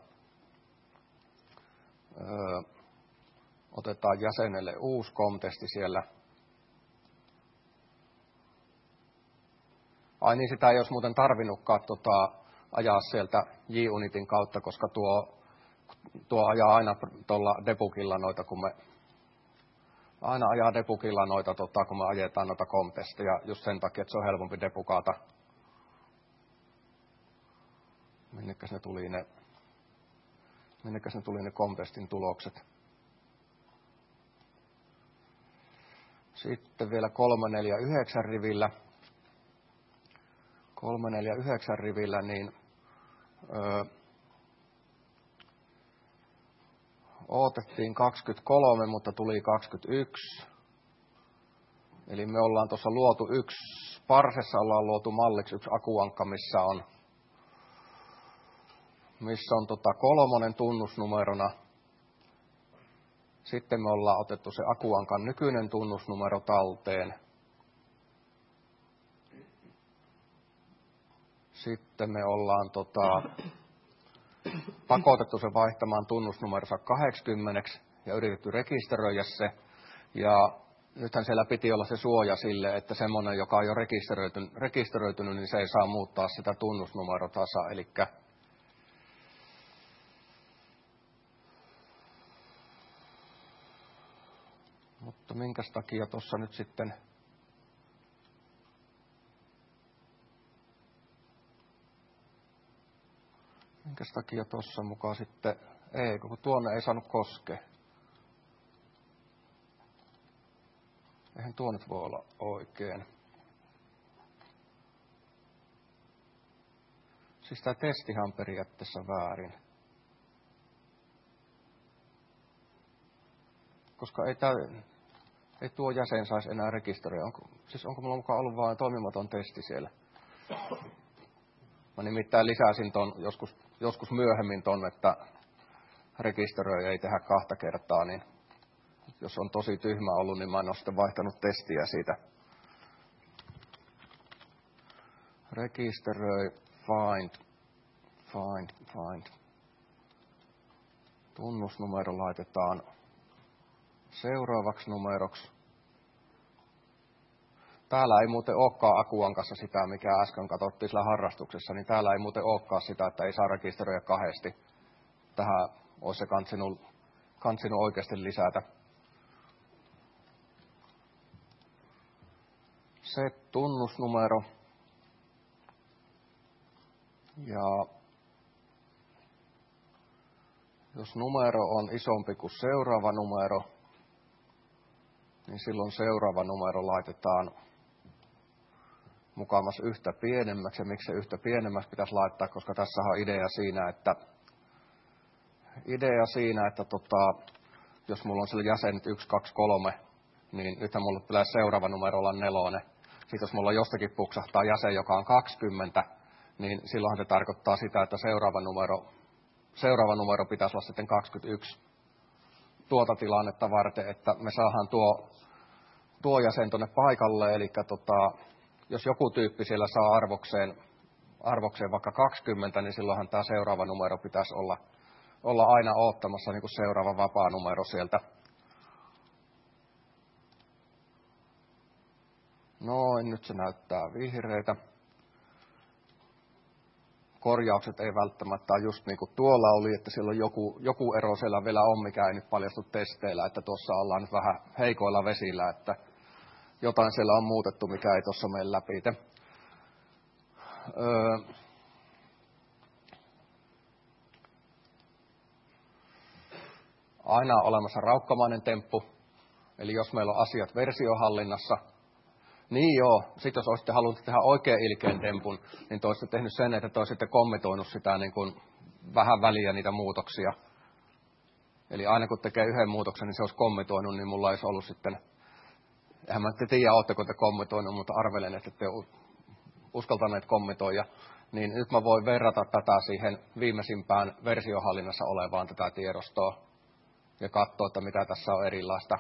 Öö, otetaan jäsenelle uusi kontesti siellä. Ai niin, sitä ei olisi muuten tarvinnutkaan tota, ajaa sieltä JUnitin kautta, koska tuo, tuo ajaa aina tuolla debugilla noita, kun me aina ajaa debugilla noita, tota, kun me ajetaan noita kontesteja, just sen takia, että se on helpompi debugata. Minnekäs ne tuli ne, minnekäs ne tuli ne kontestin tulokset. Sitten vielä kolme neljä yhdeksän rivillä. kolme neljä yhdeksän rivillä, niin öö, odotettiin kaksikymmentäkolme, mutta tuli kaksikymmentäyksi. Eli me ollaan tuossa luotu yksi, Parsessa ollaan luotu malliksi yksi akuankka, missä on, missä on tota kolmonen tunnusnumerona. Sitten me ollaan otettu se akuankan nykyinen tunnusnumero talteen. Sitten me ollaan tota, pakotettu se vaihtamaan tunnusnumeronsa kahdeksankymmentä ja yritetty rekisteröidä se. Ja nythän siellä piti olla se suoja sille, että semmoinen, joka on jo rekisteröitynyt, rekisteröitynyt, niin se ei saa muuttaa sitä tunnusnumerotasa. Elikkä mutta minkäs takia tuossa nyt sitten minkäs takia tuossa mukaan sitten ei, kun tuonne ei saanut koskea. Eihän tuo nyt voi olla oikein. Siis tämä testihan on periaatteessa väärin. Koska ei, tää, ei tuo jäsen saisi enää rekisteröidä. Onko, siis onko mulla mukaan ollut vain toimimaton testi siellä? Mä nimittäin lisäsin ton joskus, joskus myöhemmin ton, että rekisteröi ei tehdä kahta kertaa, niin jos on tosi tyhmä ollut, niin mä en ole sitten vaihtanut testiä siitä. Rekisteröi, find, find, find. Tunnusnumero laitetaan seuraavaksi numeroksi. Täällä ei muuten olekaan akuankassa sitä, mikä äsken katsottiin sillä harrastuksessa, niin täällä ei muuten olekaan sitä, että ei saa rekisteröidä kahdesti. Tähän olisi se kantsinut, kantsinut oikeasti lisätä. Se tunnusnumero. Ja jos numero on isompi kuin seuraava numero, niin silloin seuraava numero laitetaan mukamas yhtä pienemmäksi. Ja miksi se yhtä pienemmäksi pitäisi laittaa, koska tässä on idea siinä, että, idea siinä, että tota, jos mulla on sillä jäsenet yksi, kaksi, kolme, niin nythän mulla pitäisi seuraava numero olla nelonen. Sitten jos mulla jostakin puksahtaa jäsen, joka on kaksikymmentä, niin silloinhan se tarkoittaa sitä, että seuraava numero, seuraava numero pitäisi olla sitten kaksikymmentäyksi tuota tilannetta varten, että me saadaan tuo, tuo jäsen tuonne paikalle. Eli tota, jos joku tyyppi siellä saa arvokseen, arvokseen vaikka kaksikymmentä, niin silloinhan tämä seuraava numero pitäisi olla, olla aina odottamassa niin kuin seuraava vapaa numero sieltä. Noin, nyt se näyttää vihreitä. Korjaukset ei välttämättä ole just niin kuin tuolla oli, että siellä on joku, joku ero siellä vielä on, mikä ei nyt paljastu testeillä, että tuossa ollaan nyt vähän heikoilla vesillä, että jotain siellä on muutettu, mikä ei tuossa mene läpi. Öö, aina on olemassa raukkamainen temppu, eli jos meillä on asiat versiohallinnassa, niin joo, sitten jos olisitte halunnut tehdä oikein ilkeän tempun, niin te olisitte tehnyt sen, että te olisitte kommitoinut sitä niin kuin vähän väliä niitä muutoksia. Eli aina kun tekee yhden muutoksen, niin se olisi kommitoinut, niin mulla olisi ollut sitten, eihän mä te tiedä, ootteko te kommitoinut, mutta arvelen, että te uskaltaneet kommitoida. Niin nyt mä voin verrata tätä siihen viimeisimpään versiohallinnassa olevaan tätä tiedostoa ja katsoa, että mitä tässä on erilaista.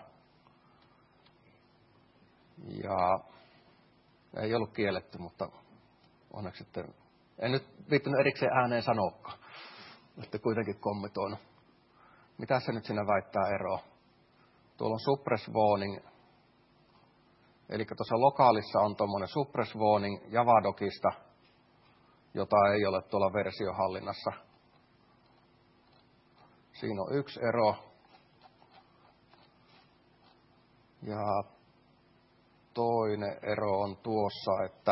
Ja ei ollut kielletty, mutta onneksi sitten, en nyt viittynyt erikseen ääneen sanoakaan, että kuitenkin kommitoinut. Mitä se nyt siinä väittää eroa? Tuolla on suppress warning, eli tuossa lokaalissa on tuommoinen suppress warning Javadocista, jota ei ole tuolla versiohallinnassa. Siinä on yksi ero. Ja toinen ero on tuossa, että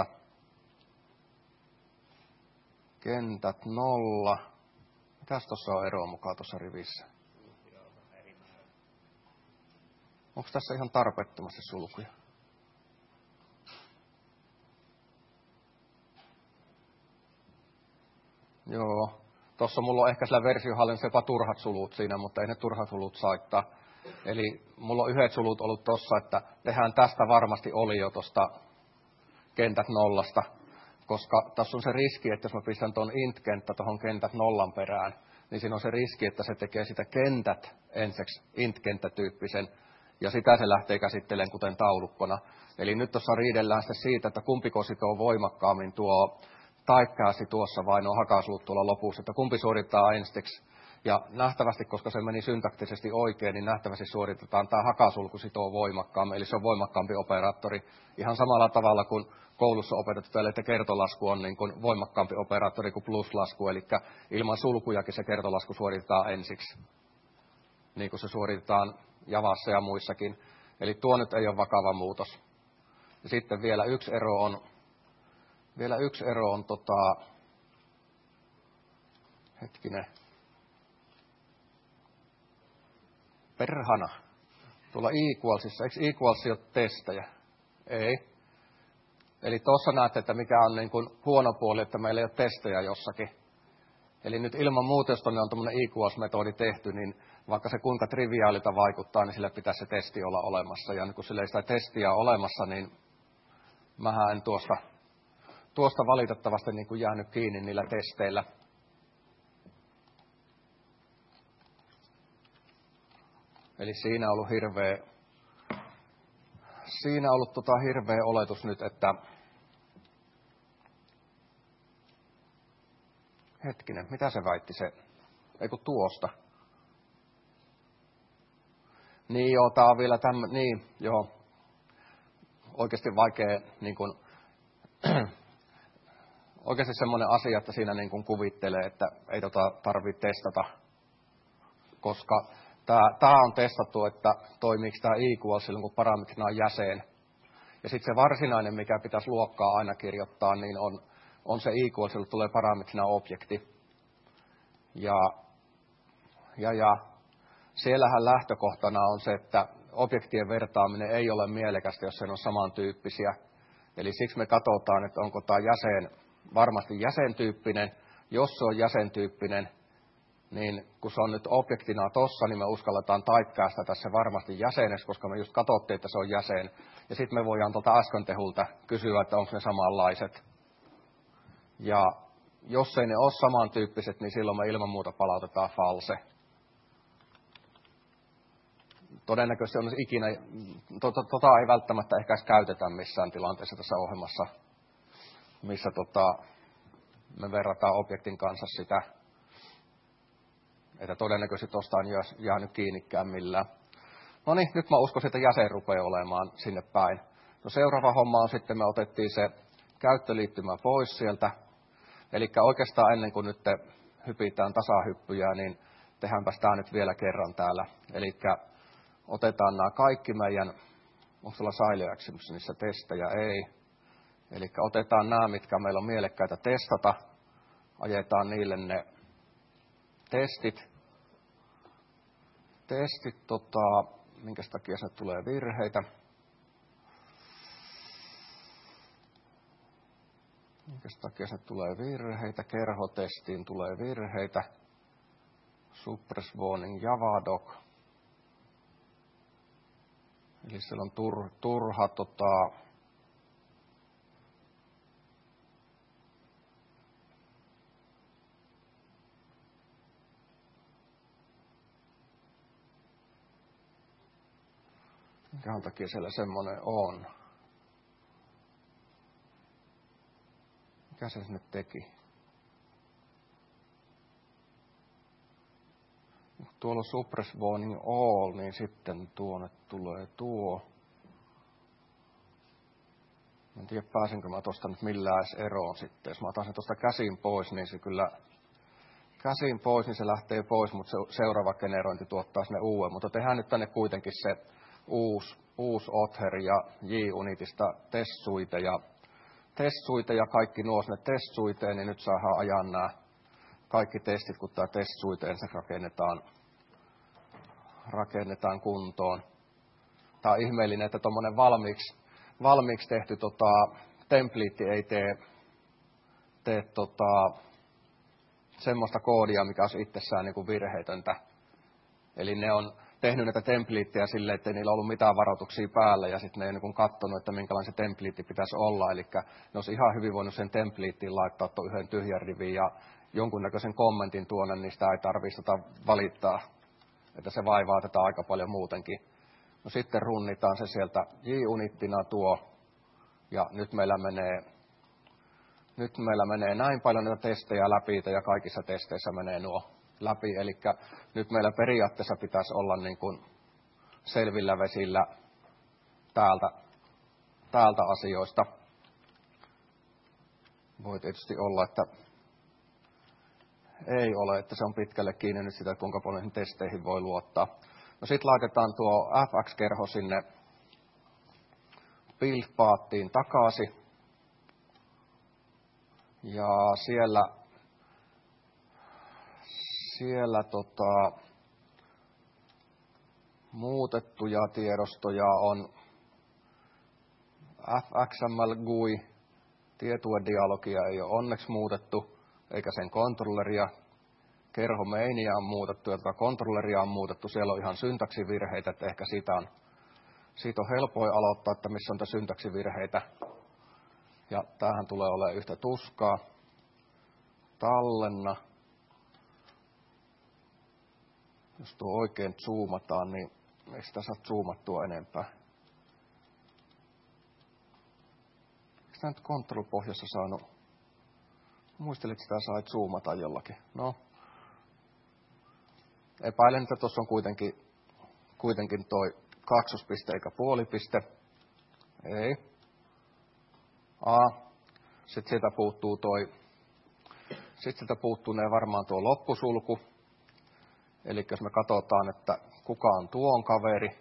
kentät nolla. Mitäs tuossa on eroa mukaan tuossa rivissä? Onko tässä ihan tarpeettomasti sulkuja? Joo. Tuossa mulla on ehkä sillä versiohallinnassa jopa turhat sulut siinä, mutta ei ne turhat sulut saittaa. Eli mulla on yhdet sulut ollut tossa, että tehdään tästä varmasti oli jo tuosta kentät nollasta. Koska tässä on se riski, että jos mä pistän tuon int-kenttä tuohon kentät nollan perään, niin siinä on se riski, että se tekee sitä kentät ensiksi int-kenttätyyppisen, ja sitä se lähtee käsittelemään kuten taulukkona. Eli nyt tuossa riidellään sitten siitä, että kumpiko sitoo voimakkaammin tuo typecasti tuossa vai nuo hakasulut tuolla lopussa, että kumpi suorittaa ensiksi. Ja nähtävästi, koska se meni syntaktisesti oikein, niin nähtävästi suoritetaan tämä hakasulku sitoo voimakkaammin, eli se on voimakkaampi operaattori. Ihan samalla tavalla kuin koulussa opetettu tälle, että kertolasku on niin kuin voimakkaampi operaattori kuin pluslasku, eli ilman sulkujakin se kertolasku suoritetaan ensiksi, niin kuin se suoritetaan Javassa ja muissakin. Eli tuo nyt ei ole vakava muutos. Ja sitten vielä yksi ero on, vielä yksi ero on tota, hetkinen, perhana. Tuolla equalsissa, eikö equalsi ole testejä? Ei. Eli tuossa näette, että mikä on niin kuin huono puoli, että meillä ei ole testejä jossakin. Eli nyt ilman muuta, jos tuonne on tuommoinen equals-metodi tehty, niin vaikka se kuinka triviaalita vaikuttaa, niin sille pitäisi se testi olla olemassa. Ja kun sille ei sitä testiä ole olemassa, niin mähän en tuosta, tuosta valitettavasti niin kuin jäänyt kiinni niillä testeillä. Eli siinä on ollut hirveä, siinä on ollut tota hirveä oletus nyt, että hetkinen, mitä se väitti se, ei kun tuosta. Niin joo, tää on vielä tämmöinen, niin joo, oikeasti vaikea, niin kuin, oikeasti semmoinen asia, että siinä niin kuin kuvittelee, että ei tota tarvitse testata, koska Tämä on testattu, että toimiiko tämä equal silloin, kun parametrina on jäsen. Ja sitten se varsinainen, mikä pitäisi luokkaa aina kirjoittaa, niin on, on se equal, silloin tulee parametrina objekti. Ja, ja, ja siellähän lähtökohtana on se, että objektien vertaaminen ei ole mielekästä, jos se on samantyyppisiä. Eli siksi me katsotaan, että onko tämä jäsen varmasti jäsentyyppinen. Jos se on jäsentyyppinen, niin kun se on nyt objektina tossa, niin me uskalletaan typecasta tässä varmasti jäseneksi, koska me just katsottiin, että se on jäsen. Ja sitten me voidaan tuolta äsken tehulta kysyä, että onko ne samanlaiset. Ja jos ei ne ole samantyyppiset, niin silloin me ilman muuta palautetaan false. Todennäköisesti on ikinä, tota, tota ei välttämättä ehkä edes käytetä missään tilanteessa tässä ohjelmassa, missä tota, me verrataan objektin kanssa sitä, että todennäköisesti tuosta on jäänyt kiinnikään millään. No niin, nyt mä uskon, että jäsen rupeaa olemaan sinne päin. No seuraava homma on sitten, me otettiin se käyttöliittymä pois sieltä. Eli oikeastaan ennen kuin nyt hypitään tasahyppyjä, niin tehdäänpäs tämä nyt vielä kerran täällä. Eli otetaan nämä kaikki meidän, onko sulla Saileaksi niissä testejä? Ei. Eli otetaan nämä, mitkä meillä on mielekkäitä testata. Ajetaan niille ne testit. Testit, tota, minkä takia se tulee virheitä. Minkä takia se tulee virheitä. Kerhotestiin tulee virheitä. suppress warning Javadoc. Eli siellä on tur, turha tota, minkähän takia siellä semmoinen on. Mikä se sinne teki? Tuolla on suppress warning all, niin sitten tuonne tulee tuo. En tiedä, pääsenkö mä tosta nyt millään edes eroon sitten. Jos mä otan sen tosta käsin pois, niin se kyllä käsin pois, niin se lähtee pois, mutta se seuraava generointi tuottaa sinne uuden. Mutta tehdään nyt tänne kuitenkin se uusi, uusi Other ja JUnitista testsuite ja testsuite ja kaikki nuo sinne testsuiteen, niin nyt saadaan ajaa nämä kaikki testit, kun tämä testsuite ensin rakennetaan, rakennetaan kuntoon. Tämä on ihmeellinen, että tuommoinen valmiiksi, valmiiksi tehty tota, templiitti ei tee, tee tota, semmoista koodia, mikä olisi itsessään niin kuin virheetöntä. Eli ne on tehnyt näitä templiittejä silleen, ettei niillä ollut mitään varoituksia päällä, ja sitten ne ei niin katsonut, että minkälainen se templiitti pitäisi olla. Eli ne olisi ihan hyvin voinut sen templiittiin laittaa tuon yhden tyhjän rivin ja jonkunnäköisen kommentin tuonne, niin sitä ei tarvitse valittaa, että se vaivaa tätä aika paljon muutenkin. No sitten runnitaan se sieltä JUnittina tuo, ja nyt meillä menee, nyt meillä menee näin paljon näitä testejä läpi, ja kaikissa testeissä menee nuo läpi, eli nyt meillä periaatteessa pitäisi olla niin kuin selvillä vesillä täältä, täältä asioista. Voi tietysti olla, että ei ole, että se on pitkälle kiinni nyt sitä, kuinka paljon testeihin voi luottaa. No sitten laitetaan tuo F X-kerho sinne build-paattiin takaisin. Ja siellä, siellä tota, muutettuja tiedostoja on F X M L G U I. Tietuedialogia ei ole onneksi muutettu, eikä sen kontrolleria. Kerho mainia on muutettu, jotka kontrolleria on muutettu. Siellä on ihan syntaksivirheitä, että ehkä siitä on, siitä on helpoin aloittaa, että missä on syntaksivirheitä. Ja tämähän tulee olemaan yhtä tuskaa. Tallenna. Jos tuo oikein zoomataan, niin ei sitä saa zoomattua enempää. Eikö tämä nyt control-pohjassa saanut? Muistelin, että sitä sai zoomata jollakin. No. Epäilen, että tuossa on kuitenkin, kuitenkin toi kaksospiste eikä puolipiste. Ei. A. Sitten sieltä puuttuu toi, sitten sieltä puuttuu ne varmaan tuo loppusulku. Eli jos me katsotaan, että kuka on tuon kaveri,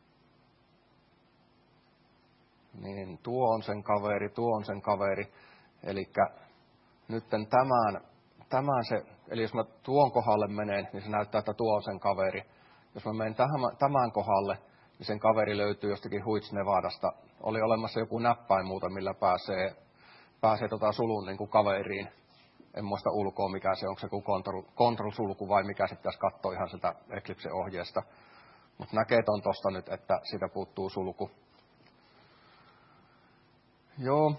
niin tuo on sen kaveri, tuo on sen kaveri. Eli nyt tämän, tämän se, eli jos mä tuon kohdalle menen, niin se näyttää, että tuo on sen kaveri. Jos mä menen tämän, tämän kohdalle, niin sen kaveri löytyy jostakin Huits Nevadasta. Oli olemassa joku näppäin muuta, millä pääsee, pääsee tota sulun niin kuin kaveriin. En muista ulkoa, mikä se on, onko se joku control, control-sulku vai mikä se pitäisi katsoa ihan sitä Eclipse-ohjeesta. Mutta näkee ton tosta nyt, että siitä puuttuu sulku. Joo.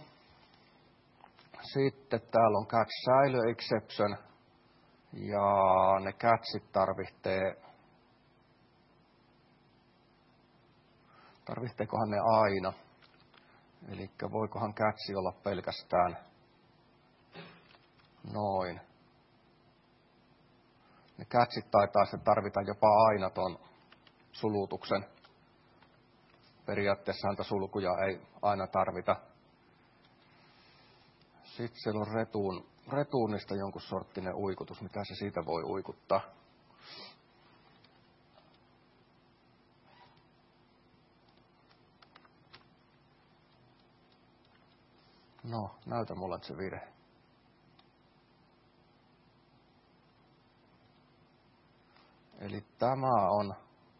Sitten täällä on catch säilö exception. Ja ne catchit tarvitsee, tarvitseekohan ne aina. Eli voikohan catchi olla pelkästään noin. Ne catchit taitaa sitten tarvita jopa aina ton sulutuksen. Periaatteessa häntä sulkuja ei aina tarvita. Sitten siellä on retuun, retuunista jonkun sorttinen uikutus. Mitä se siitä voi uikuttaa? No, näytä mulle se virhe. Eli tämä on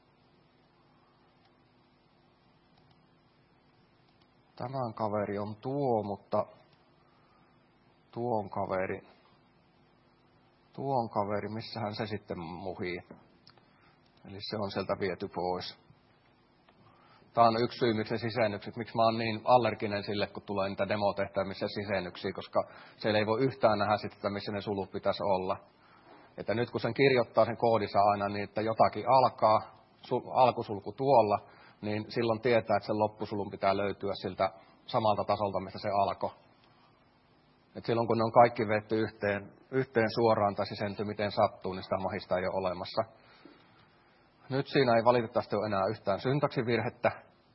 tämän kaveri on tuo, mutta tuon kaveri tuon kaveri, missähän se sitten muhii. Eli se on sieltä viety pois. Tämä on yksi syy, miksi sisennykset, miksi mä oon niin allerginen sille, kun tulee niitä demotehtäviä, missä sisennyksiä, koska siellä ei voi yhtään nähdä sitä, missä ne sulut pitäisi olla. Että nyt kun sen kirjoittaa sen koodissa aina niin, että jotakin alkaa, sul, alkusulku tuolla, niin silloin tietää, että sen loppusulun pitää löytyä siltä samalta tasolta, mistä se alkoi. Et silloin kun ne on kaikki vetty yhteen, yhteen suoraan tai sisenty miten sattuu, niin sitä mahista ei ole olemassa. Nyt siinä ei valitettavasti ole enää yhtään syntaksivirhettä.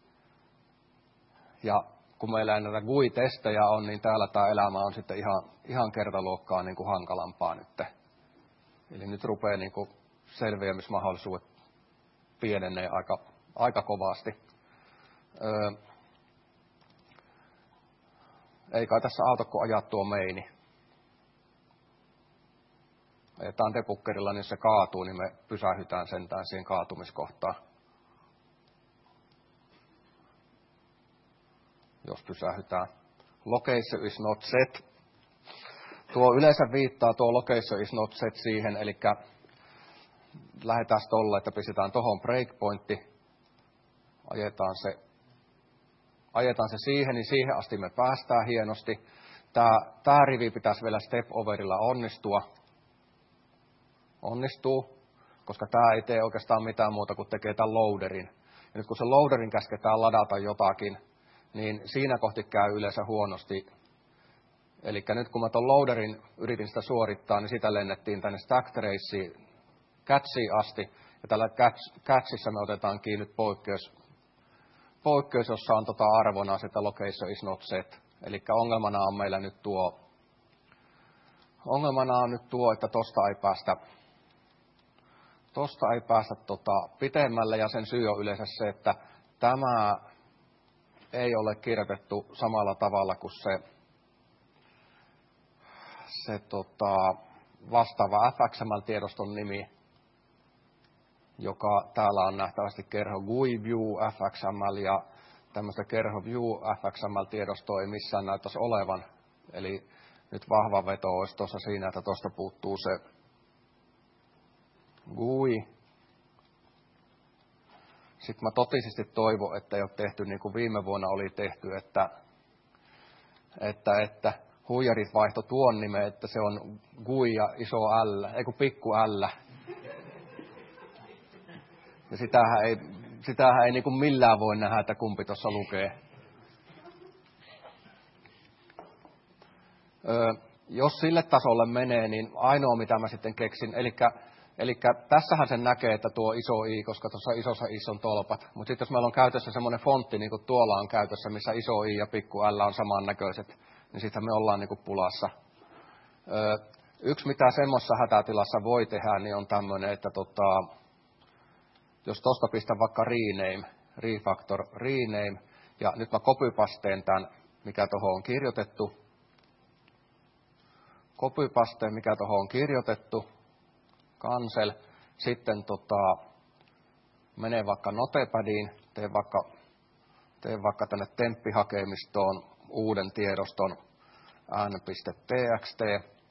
Ja kun meillä ei näitä G U I-testejä on, niin täällä tämä elämä on sitten ihan, ihan kertaluokkaa niin kuin hankalampaa nyt. Eli nyt rupeaa niin kuin selviämismahdollisuudet pienenee aika, aika kovasti. Öö, ei kai tässä auta, kun ajaa tuo meini. Ajetaan debuggerilla, niin jos se kaatuu, niin me pysähytään sentään siihen kaatumiskohtaan. Jos pysähytään. Location is not set. Tuo yleensä viittaa tuo location is not set siihen, eli lähdetään tuolla, että pistetään tuohon breakpointti. Ajetaan se, ajetaan se siihen, niin siihen asti me päästään hienosti. Tämä, tämä rivi pitäisi vielä step overilla onnistua. Onnistuu, koska tämä ei tee oikeastaan mitään muuta kuin tekee tämän loaderin. Ja nyt kun se loaderin käsketään ladata jotakin, niin siinä kohti käy yleensä huonosti. Eli nyt kun mä tuon loaderin yritin sitä suorittaa, niin sitä lennettiin tänne stack traceen catchiin asti. Ja tällä catchissa me otetaan kiinni nyt poikkeus, poikkeus jossa on tota arvona se, että location is not set. Eli ongelmana on meillä nyt tuo, ongelmana on nyt tuo, että tosta ei päästä Tosta ei päästä tota pitemmälle, ja sen syy on yleensä se, että tämä ei ole kirjoitettu samalla tavalla kuin se, se tota, vastaava F X M L-tiedoston nimi, joka täällä on nähtävästi kerho G U I View F X M L, ja tämmöistä kerho View F X M L-tiedostoa ei missään näyttäisi olevan. Eli nyt vahva veto olisi tuossa siinä, että tuosta puuttuu se G U I. Sitten mä totisesti toivon, että ei ole tehty niin kuin viime vuonna oli tehty, että, että, että huijarit vaihto tuon nimen, että se on G U I ja iso L, ei kun pikku L. Ja sitähän ei, sitähän ei niin kuin millään voi nähdä, että kumpi tuossa lukee. Öö, jos sille tasolle menee, niin ainoa mitä mä sitten keksin, eli Eli tässähän sen näkee, että tuo iso i, koska tuossa isossa i on tolpat. Mutta sitten jos meillä on käytössä semmoinen fontti, niin kuin tuolla on käytössä, missä iso i ja pikku l on samannäköiset, niin sitten me ollaan niin kuin pulassa. Öö, yksi mitä semmoisessa hätätilassa voi tehdä, niin on tämmöinen, että tota, jos tuosta pistän vaikka rename, refactor rename, ja nyt mä copypasteen tämän, mikä tuohon on kirjoitettu. Copypasteen, mikä tuohon on kirjoitettu. Cancel. Sitten tota, menen vaikka Notepadiin, teen vaikka, teen vaikka tänne temppihakemistoon uuden tiedoston n.txt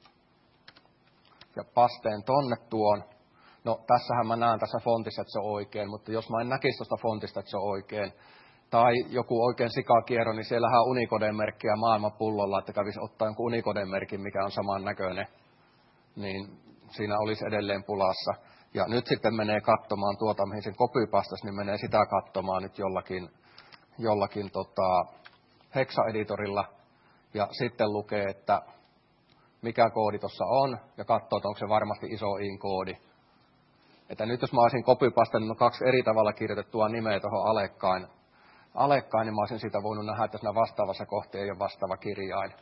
ja pasteen tonne tuon. No tässähän mä näen tässä fontissa, että se on oikein, mutta jos mä en näkisi tuosta fontista, että se on oikein, tai joku oikein sikakierro, niin siellähän on Unicode-merkkiä maailman pullolla, että kävisi ottaa jonkun Unicode-merkin, mikä on saman näköinen, niin siinä olisi edelleen pulassa. Ja nyt sitten menee katsomaan tuota, mihin sen copypastas, niin menee sitä katsomaan nyt jollakin, jollakin tota, Hexa-editorilla. Ja sitten lukee, että mikä koodi tuossa on, ja katsoo, että onko se varmasti iso in koodi. Että nyt jos mä olisin copypastannut kaksi eri tavalla kirjoitettua nimeä tuohon alekkain, alekkain, niin mä olisin siitä voinut nähdä, että siinä vastaavassa kohti ei ole vastaava kirjain.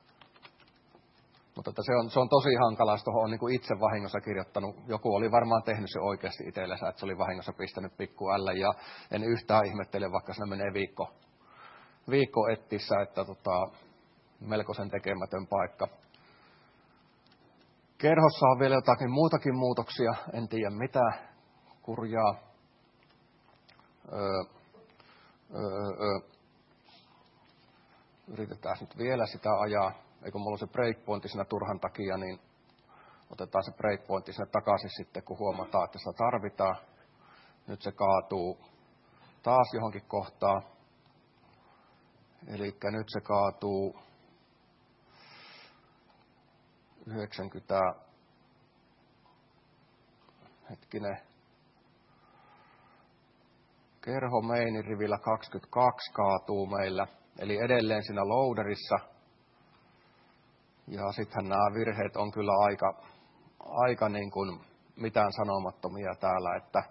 Mutta että se, on, se on tosi hankalaa, jos tuohon on niin kuin itse vahingossa kirjoittanut. Joku oli varmaan tehnyt se oikeasti itsellensä, että se oli vahingossa pistänyt pikku L, ja en yhtään ihmettele, vaikka siinä menee viikko, viikko ettissä, että tota, melkoisen tekemätön paikka. Kerhossa on vielä jotakin muutakin muutoksia, en tiedä mitä kurjaa. Öö, öö, öö. Yritetään nyt vielä sitä ajaa. Eikö mulla on se breakpointti siinä turhan takia, niin otetaan se breakpointti sinne takaisin sitten, kun huomataan, että sitä tarvitaan. Nyt se kaatuu taas johonkin kohtaan. Eli nyt se kaatuu yhdeksänkymmentä, hetkinen, kerho mainin rivillä kaksikymmentäkaksi kaatuu meillä, eli edelleen siinä loaderissa. Ja sittenhän nämä virheet on kyllä aika, aika niin kuin mitään sanomattomia täällä, että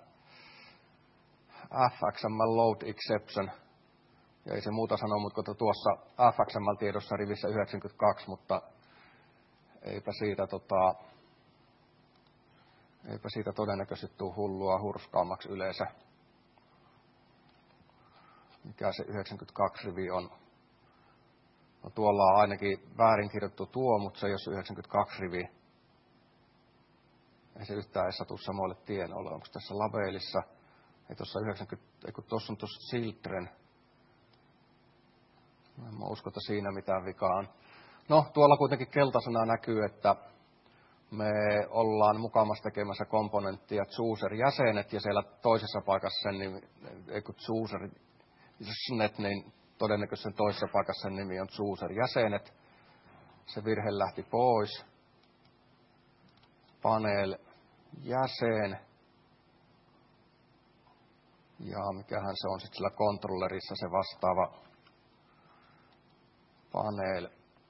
F X M L load exception, ja ei se muuta sano, mutta tuossa F X M L-tiedossa rivissä yhdeksänkymmentäkaksi, mutta eipä siitä, tota, eipä siitä todennäköisesti tule hullua hurskaammaksi yleensä. Mikä se yhdeksänkymmentäkaksi rivi on? No tuolla on ainakin väärin kirjoittu tuo, mutta se ei ole yhdeksänkymmentäkaksi rivi. Ei se yhtään edes satu samoille tienoille. Onko tässä labelissa? Ei tuossa yhdeksänkymmentä, ei kun tuossa on tuossa children. En mä usko, että siinä mitään vikaa on. No, tuolla kuitenkin keltaisena näkyy, että me ollaan mukamassa tekemässä komponenttia chooser-jäsenet, ja siellä toisessa paikassa sen nimi, ei kun chooser-net, niin todennäköisesti sen toisessa paikassa sen nimi on chooser-jäsenet. Se virhe lähti pois. Panel jäsen. Ja mikähän se on sitten sillä controllerissa se vastaava panel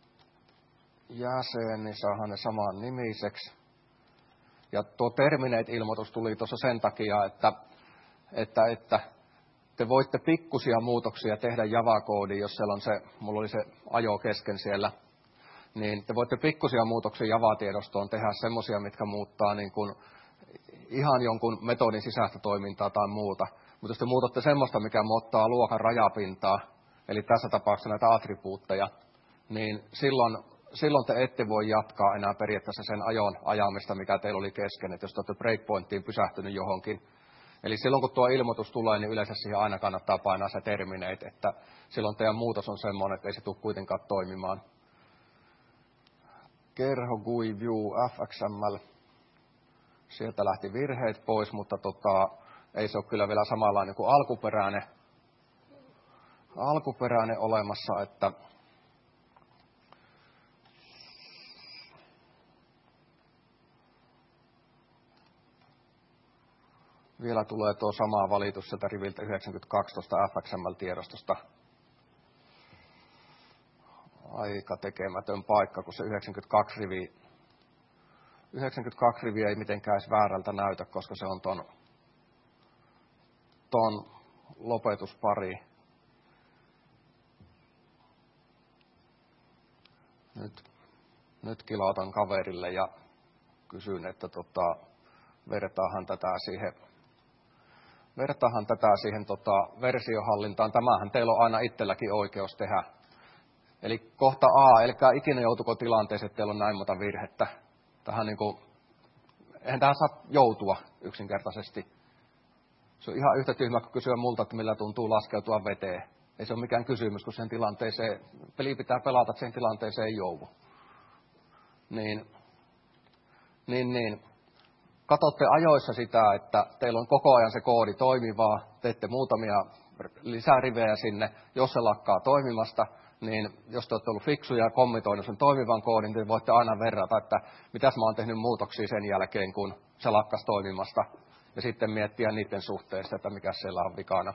jäsen, niin saadaan ne saman nimiseksi. Ja tuo Terminate-ilmoitus tuli tuossa sen takia, että, että, että te voitte pikkusia muutoksia tehdä Java-koodiin, jos siellä on se, mulla oli se ajo kesken siellä, niin te voitte pikkusia muutoksia Java-tiedostoon tehdä semmoisia, mitkä muuttaa niin kuin ihan jonkun metodin sisäistä toimintaa tai muuta. Mutta jos te muutatte semmoista, mikä muuttaa luokan rajapintaa, eli tässä tapauksessa näitä attribuutteja, niin silloin, silloin te ette voi jatkaa enää periaatteessa sen ajon ajamista, mikä teillä oli kesken, että jos te olette breakpointtiin pysähtynyt johonkin. Eli silloin kun tuo ilmoitus tulee, niin yleensä siihen aina kannattaa painaa se terminate, että silloin teidän muutos on semmoinen, että ei se tule kuitenkaan toimimaan. Kerho G U I View F X M L. Sieltä lähti virheet pois, mutta tota, ei se ole kyllä vielä samanlainen kuin alkuperäinen, alkuperäinen olemassa, että vielä tulee tuo sama valitus sieltä riviltä yhdeksänkymmentäkaksi tuosta F X M L-tiedostosta. Aika tekemätön paikka, kun se yhdeksänkymmentäkaksi rivi, yhdeksänkymmentäkaksi riviä ei mitenkään edes väärältä näytä, koska se on ton, ton lopetuspari. Nyt, nyt kilautan kaverille ja kysyn, että tota, vertaahan tätä siihen, vertaahan tätä siihen tota, versiohallintaan. Tämähän teillä on aina itselläkin oikeus tehdä. Eli kohta A, eli ikinä joutuko tilanteeseen, että teillä on näin monta virhettä. Tähän niin kuin, eihän tähän saa joutua yksinkertaisesti. Se on ihan yhtä tyhmä kuin kysyä multa, että millä tuntuu laskeutua veteen. Ei se ole mikään kysymys, kun sen tilanteeseen, peli pitää pelata, että sen tilanteeseen ei joudu. Niin, niin, niin. Katsotte ajoissa sitä, että teillä on koko ajan se koodi toimivaa, teette muutamia lisärivejä sinne, jos se lakkaa toimimasta, niin jos te olette ollut fiksuja ja kommitoinut sen toimivan koodin, niin voitte aina verrata, että mitäs mä oon tehnyt muutoksia sen jälkeen, kun se lakkas toimimasta, ja sitten miettiä niiden suhteesta, että mikä siellä on vikana.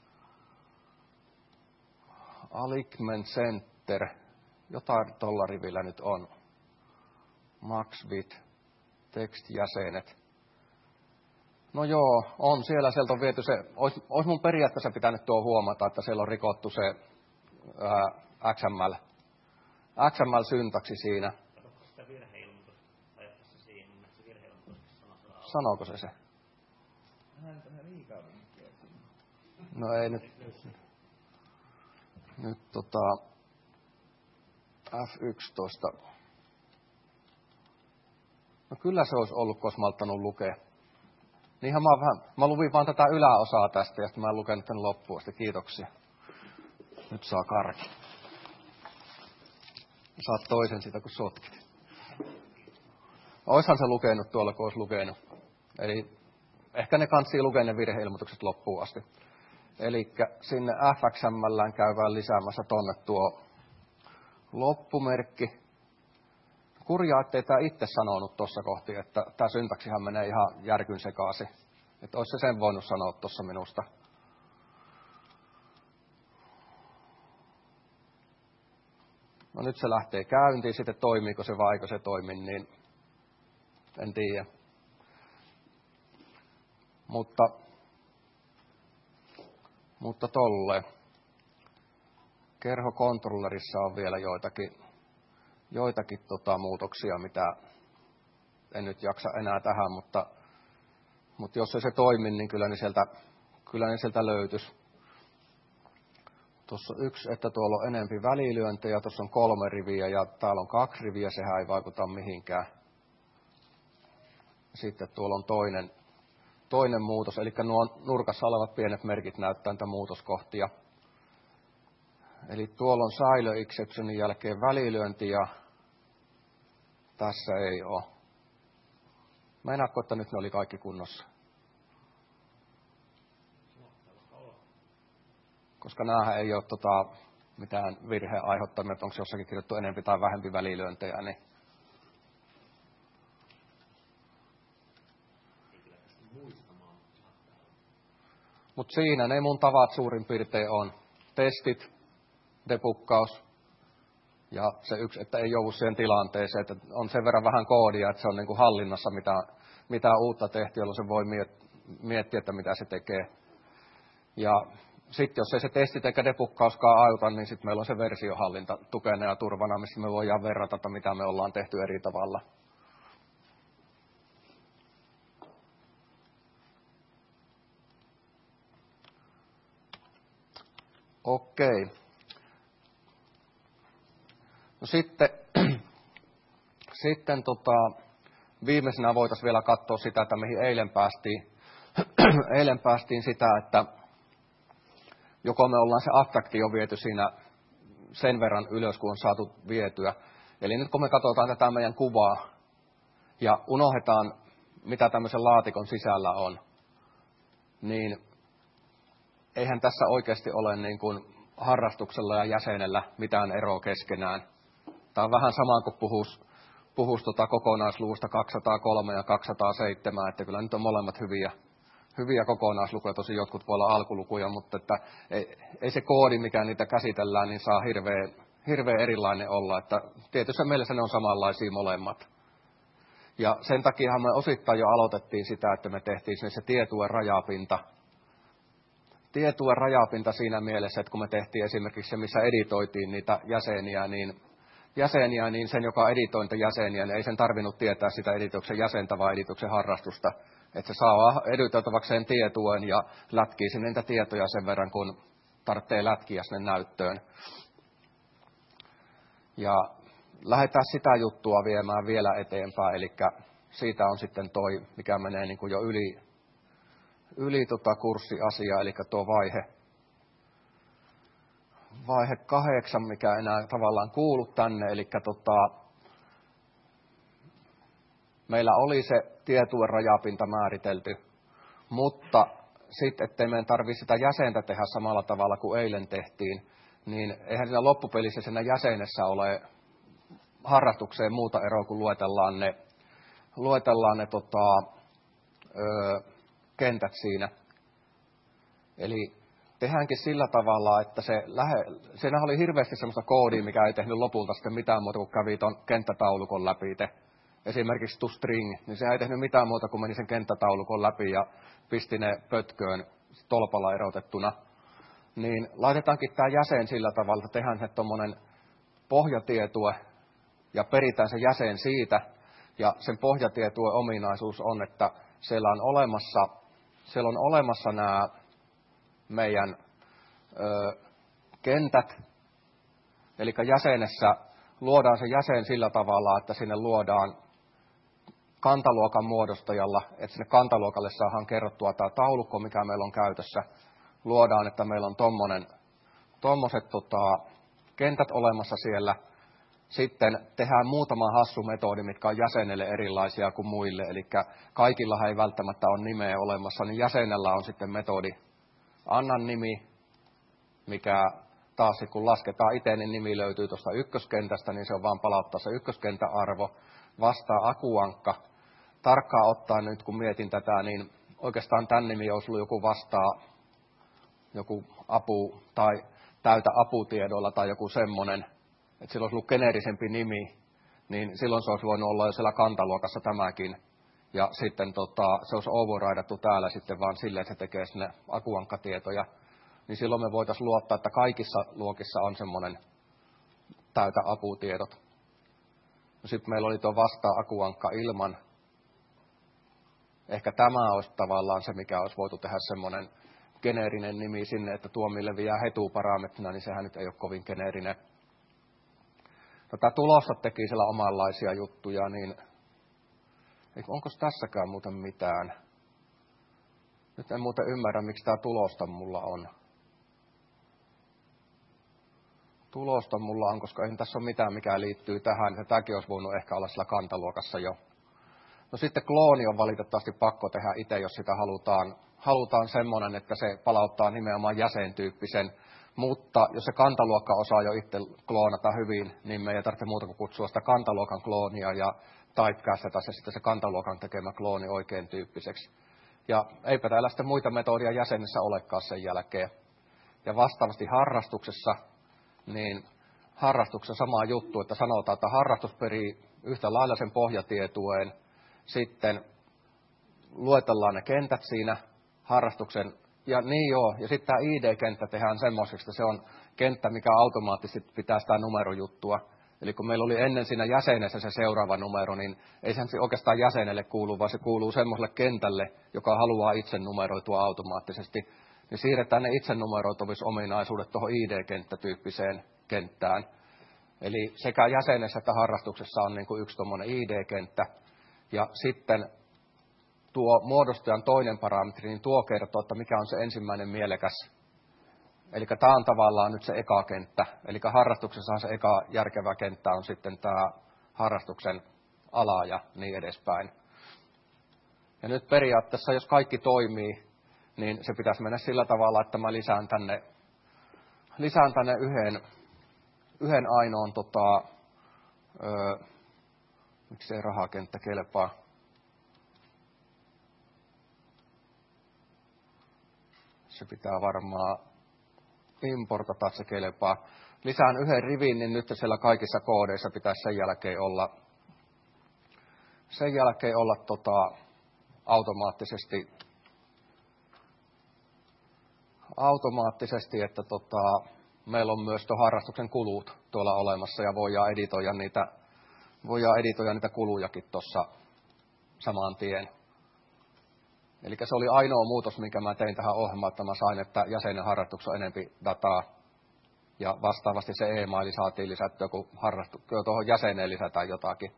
Alignment Center, jotain tuolla rivillä nyt on. Maxbit, tekstijäsenet. No joo, on siellä, sieltä on viety se, olisi, olisi mun periaatteessa pitänyt tuo huomata, että siellä on rikottu se ää, X M L, X M L-syntaksi siinä. Onko sitä virheilmoitus ajattessa siihen, niin se virheilmoitus sanoo. Sanooko se se? Hän on liikaa vinkkiä. No ei nyt. Nyt tota F yksitoista. No kyllä se olisi ollut, kun olisi malttanut lukea. Niinhän mä, vähän, mä luvin vaan tätä yläosaa tästä ja sitten mä en lukenut tämän loppuun asti. Kiitoksia. Nyt saa karki. Saat toisen siitä, kun sotkit. Oishan se lukenut tuolla, kun olisi lukenut. Eli ehkä ne kantsii lukea ne virheilmoitukset loppuun asti. Eli sinne F X M:llään käydään lisäämässä tonne tuo loppumerkki. Kurjaa, ettei tämä itse sanonut tuossa kohti, että tämä syntaksihan menee ihan järkyn sekaisin. Että olisi se sen voinut sanoa tuossa minusta. No nyt se lähtee käyntiin, sitten toimiiko se vai eikö se toimi, niin en tiedä. Mutta, mutta tolleen. Kerhokontrollerissa on vielä joitakin, joitakin tota muutoksia, mitä en nyt jaksa enää tähän, mutta, mutta jos ei se toimi, niin kyllä ne sieltä, kyllä ne sieltä löytyisi. Tuossa on yksi, että tuolla on enempi välilyöntejä, tuossa on kolme riviä ja täällä on kaksi riviä, sehän ei vaikuta mihinkään. Sitten tuolla on toinen, toinen muutos, eli nuo nurkassa olevat pienet merkit näyttää niitä muutoskohtia. Eli tuolla on silo exceptionin jälkeen välilyönti ja tässä ei ole. Meinaatko, että nyt ne oli kaikki kunnossa? Koska näähän ei ole tota, mitään virheen aiheuttamia, että onko se jossakin kirjoittu enempi tai vähempi välilyöntejä. Niin. Mutta siinä ne mun tavat suurin piirtein on. Testit, debuggaus ja se yksi, että ei joudu siihen tilanteeseen, että on sen verran vähän koodia, että se on niin kuin hallinnassa, mitä, mitä uutta tehty, jolloin se voi miettiä, että mitä se tekee. Ja sitten jos ei se testit eikä debuggauskaan auta, niin sitten meillä on se versiohallinta tukena ja turvana, missä me voidaan verrata, että mitä me ollaan tehty eri tavalla. Okei. No sitten, sitten tota, viimeisenä voitaisiin vielä katsoa sitä, että mihin eilen päästiin. eilen päästiin sitä, että joko me ollaan se abstraktio viety siinä sen verran ylös, kun on saatu vietyä. Eli nyt kun me katsotaan tätä meidän kuvaa ja unohdetaan, mitä tämmöisen laatikon sisällä on, niin eihän tässä oikeasti ole niin kuin harrastuksella ja jäsenellä mitään eroa keskenään. Tämä on vähän sama kuin puhuisi, puhuisi tuota kokonaisluvusta kaksisataakolme ja kaksisataaseitsemän, että kyllä nyt on molemmat hyviä, hyviä kokonaislukuja, tosi jotkut voi olla alkulukuja, mutta että ei, ei se koodi, mikä niitä käsitellään, niin saa hirveän, hirveän erilainen olla. Että tietyssä mielessä ne on samanlaisia molemmat. Ja sen takia me osittain jo aloitettiin sitä, että me tehtiin se tietuen rajapinta. Tietuen rajapinta siinä mielessä, että kun me tehtiin esimerkiksi se, missä editoitiin niitä jäseniä, niin jäseniä, niin sen, joka editoi niitä jäseniä, niin ei sen tarvinnut tietää sitä editoksen jäsentä, vaan editoksen harrastusta. Että se saa editoitavakseen tietuen ja lätkii sinne niitä tietoja sen verran, kun tarvitsee lätkiä sinne näyttöön. Ja lähdetään sitä juttua viemään vielä eteenpäin, eli siitä on sitten toi, mikä menee niin kuin jo yli, yli tota kurssiasia, eli tuo vaihe, vaihe kahdeksan, mikä enää tavallaan kuulu tänne, eli tota, meillä oli se tietuen rajapinta määritelty, mutta sitten, ettei meidän tarvitse sitä jäsentä tehdä samalla tavalla kuin eilen tehtiin, niin eihän siinä loppupelissä siinä jäsenessä ole harrastukseen muuta eroa, kun luetellaan ne, luetellaan ne tota, ö, kentät siinä. Eli tehdäänkin sillä tavalla, että se lähe, siinä oli hirveästi semmoista koodia, mikä ei tehnyt lopulta sitten mitään muuta kuin kävi ton kenttätaulukon läpi. Esimerkiksi to string, niin se ei tehnyt mitään muuta kuin meni sen kenttätaulukon läpi ja pisti ne pötköön tolpalla erotettuna. Niin laitetaankin tämä jäsen sillä tavalla, että tehdään se tuommoinen pohjatietue ja peritään se jäsen siitä. Ja sen pohjatietuen ominaisuus on, että siellä on olemassa, siellä on olemassa nämä meidän ö, kentät, eli jäsenessä luodaan se jäsen sillä tavalla, että sinne luodaan kantaluokan muodostajalla, että sinne kantaluokalle saadaan kerrottua tämä taulukko, mikä meillä on käytössä. Luodaan, että meillä on tommonen, tommoset tota, kentät olemassa siellä, Sitten tehdään muutama hassu metodi, mitkä on jäsenelle erilaisia kuin muille, eli kaikilla ei välttämättä ole nimeä olemassa, niin jäsenellä on sitten metodi anna nimi, mikä taas kun lasketaan itse, niin nimi löytyy tuosta ykköskentästä, niin se on vaan palauttaa se ykköskentän arvo, vastaa akuankka. Tarkkaan ottaen nyt kun mietin tätä, niin oikeastaan tämän nimi olisi ollut joku vastaa, joku apu tai täytä aputiedoilla tai joku semmoinen, että sillä olisi ollut geneerisempi nimi, niin silloin se olisi voinut olla jo siellä kantaluokassa tämäkin. Ja sitten tota, se olisi overridattu täällä sitten vaan silleen, että se tekee sinne akuankkatietoja. Niin silloin me voitaisiin luottaa, että kaikissa luokissa on semmoinen täytä aputiedot. No sitten meillä oli tuo vastaa akuankka ilman. Ehkä tämä olisi tavallaan se, mikä olisi voitu tehdä semmoinen geneerinen nimi sinne, että tuo mille viää hetuparametrina, niin sehän nyt ei ole kovin geneerinen. No, tämä tulossa teki siellä omanlaisia juttuja, niin onko tässäkään muuten mitään? Nyt en muuten ymmärrä, miksi tämä tulosta mulla on. Tulosta mulla on, koska ei tässä ole mitään, mikä liittyy tähän. Tämäkin olisi voinut ehkä olla sillä kantaluokassa jo. No sitten klooni on valitettavasti pakko tehdä itse, jos sitä halutaan, halutaan semmoinen, että se palauttaa nimenomaan jäsentyyppisen. Mutta jos se kantaluokka osaa jo itse kloonata hyvin, niin me ei tarvitse muuta kuin kutsua sitä kantaluokan kloonia ja typecastata se sitten se kantaluokan tekemä klooni oikein tyyppiseksi. Ja eipä täällä sitten muita metodia jäsenessä olekaan sen jälkeen. Ja vastaavasti harrastuksessa, niin harrastuksessa sama juttu, että sanotaan, että harrastus perii yhtä lailla sen pohjatietueen. Sitten luetellaan ne kentät siinä harrastuksen. Ja niin joo, ja sitten tämä I D-kenttä tehdään semmoiseksi, että se on kenttä, mikä automaattisesti pitää sitä numerojuttua. Eli kun meillä oli ennen siinä jäsenessä se seuraava numero, niin ei se oikeastaan jäsenelle kuulu, vaan se kuuluu semmoiselle kentälle, joka haluaa itse numeroitua automaattisesti. Niin siirretään ne itse numeroitumisominaisuudet tuohon I D-kenttätyyppiseen kenttään. Eli sekä jäsenessä että harrastuksessa on niin kuin yksi tuommoinen I D-kenttä. Ja sitten tuo muodostajan toinen parametri, niin tuo kertoo, että mikä on se ensimmäinen mielekäs. Eli tämä on tavallaan nyt se eka kenttä. Eli harrastuksessahan se eka järkevä kenttä on sitten tämä harrastuksen ala ja niin edespäin. Ja nyt periaatteessa, jos kaikki toimii, niin se pitäisi mennä sillä tavalla, että mä lisään tänne, lisään tänne yhden, yhden ainoan, tota, öö, miksei rahakenttä kelpaa. Se pitää varmaan importata, se kelpaa. Lisään yhden rivin, niin nyt siellä kaikissa koodeissa pitäisi sen jälkeen olla, sen jälkeen olla tota, automaattisesti, automaattisesti, että tota, meillä on myös tuon harrastuksen kulut tuolla olemassa ja voidaan editoida niitä, voidaan editoida niitä kulujakin tuossa saman tien. Eli se oli ainoa muutos, minkä mä tein tähän ohjelmaan, että mä sain, että jäsenen harrastuksessa on enempi dataa. Ja vastaavasti se e-maili saatiin lisättyä, kun harrastu- tuohon jäseneen lisätään jotakin.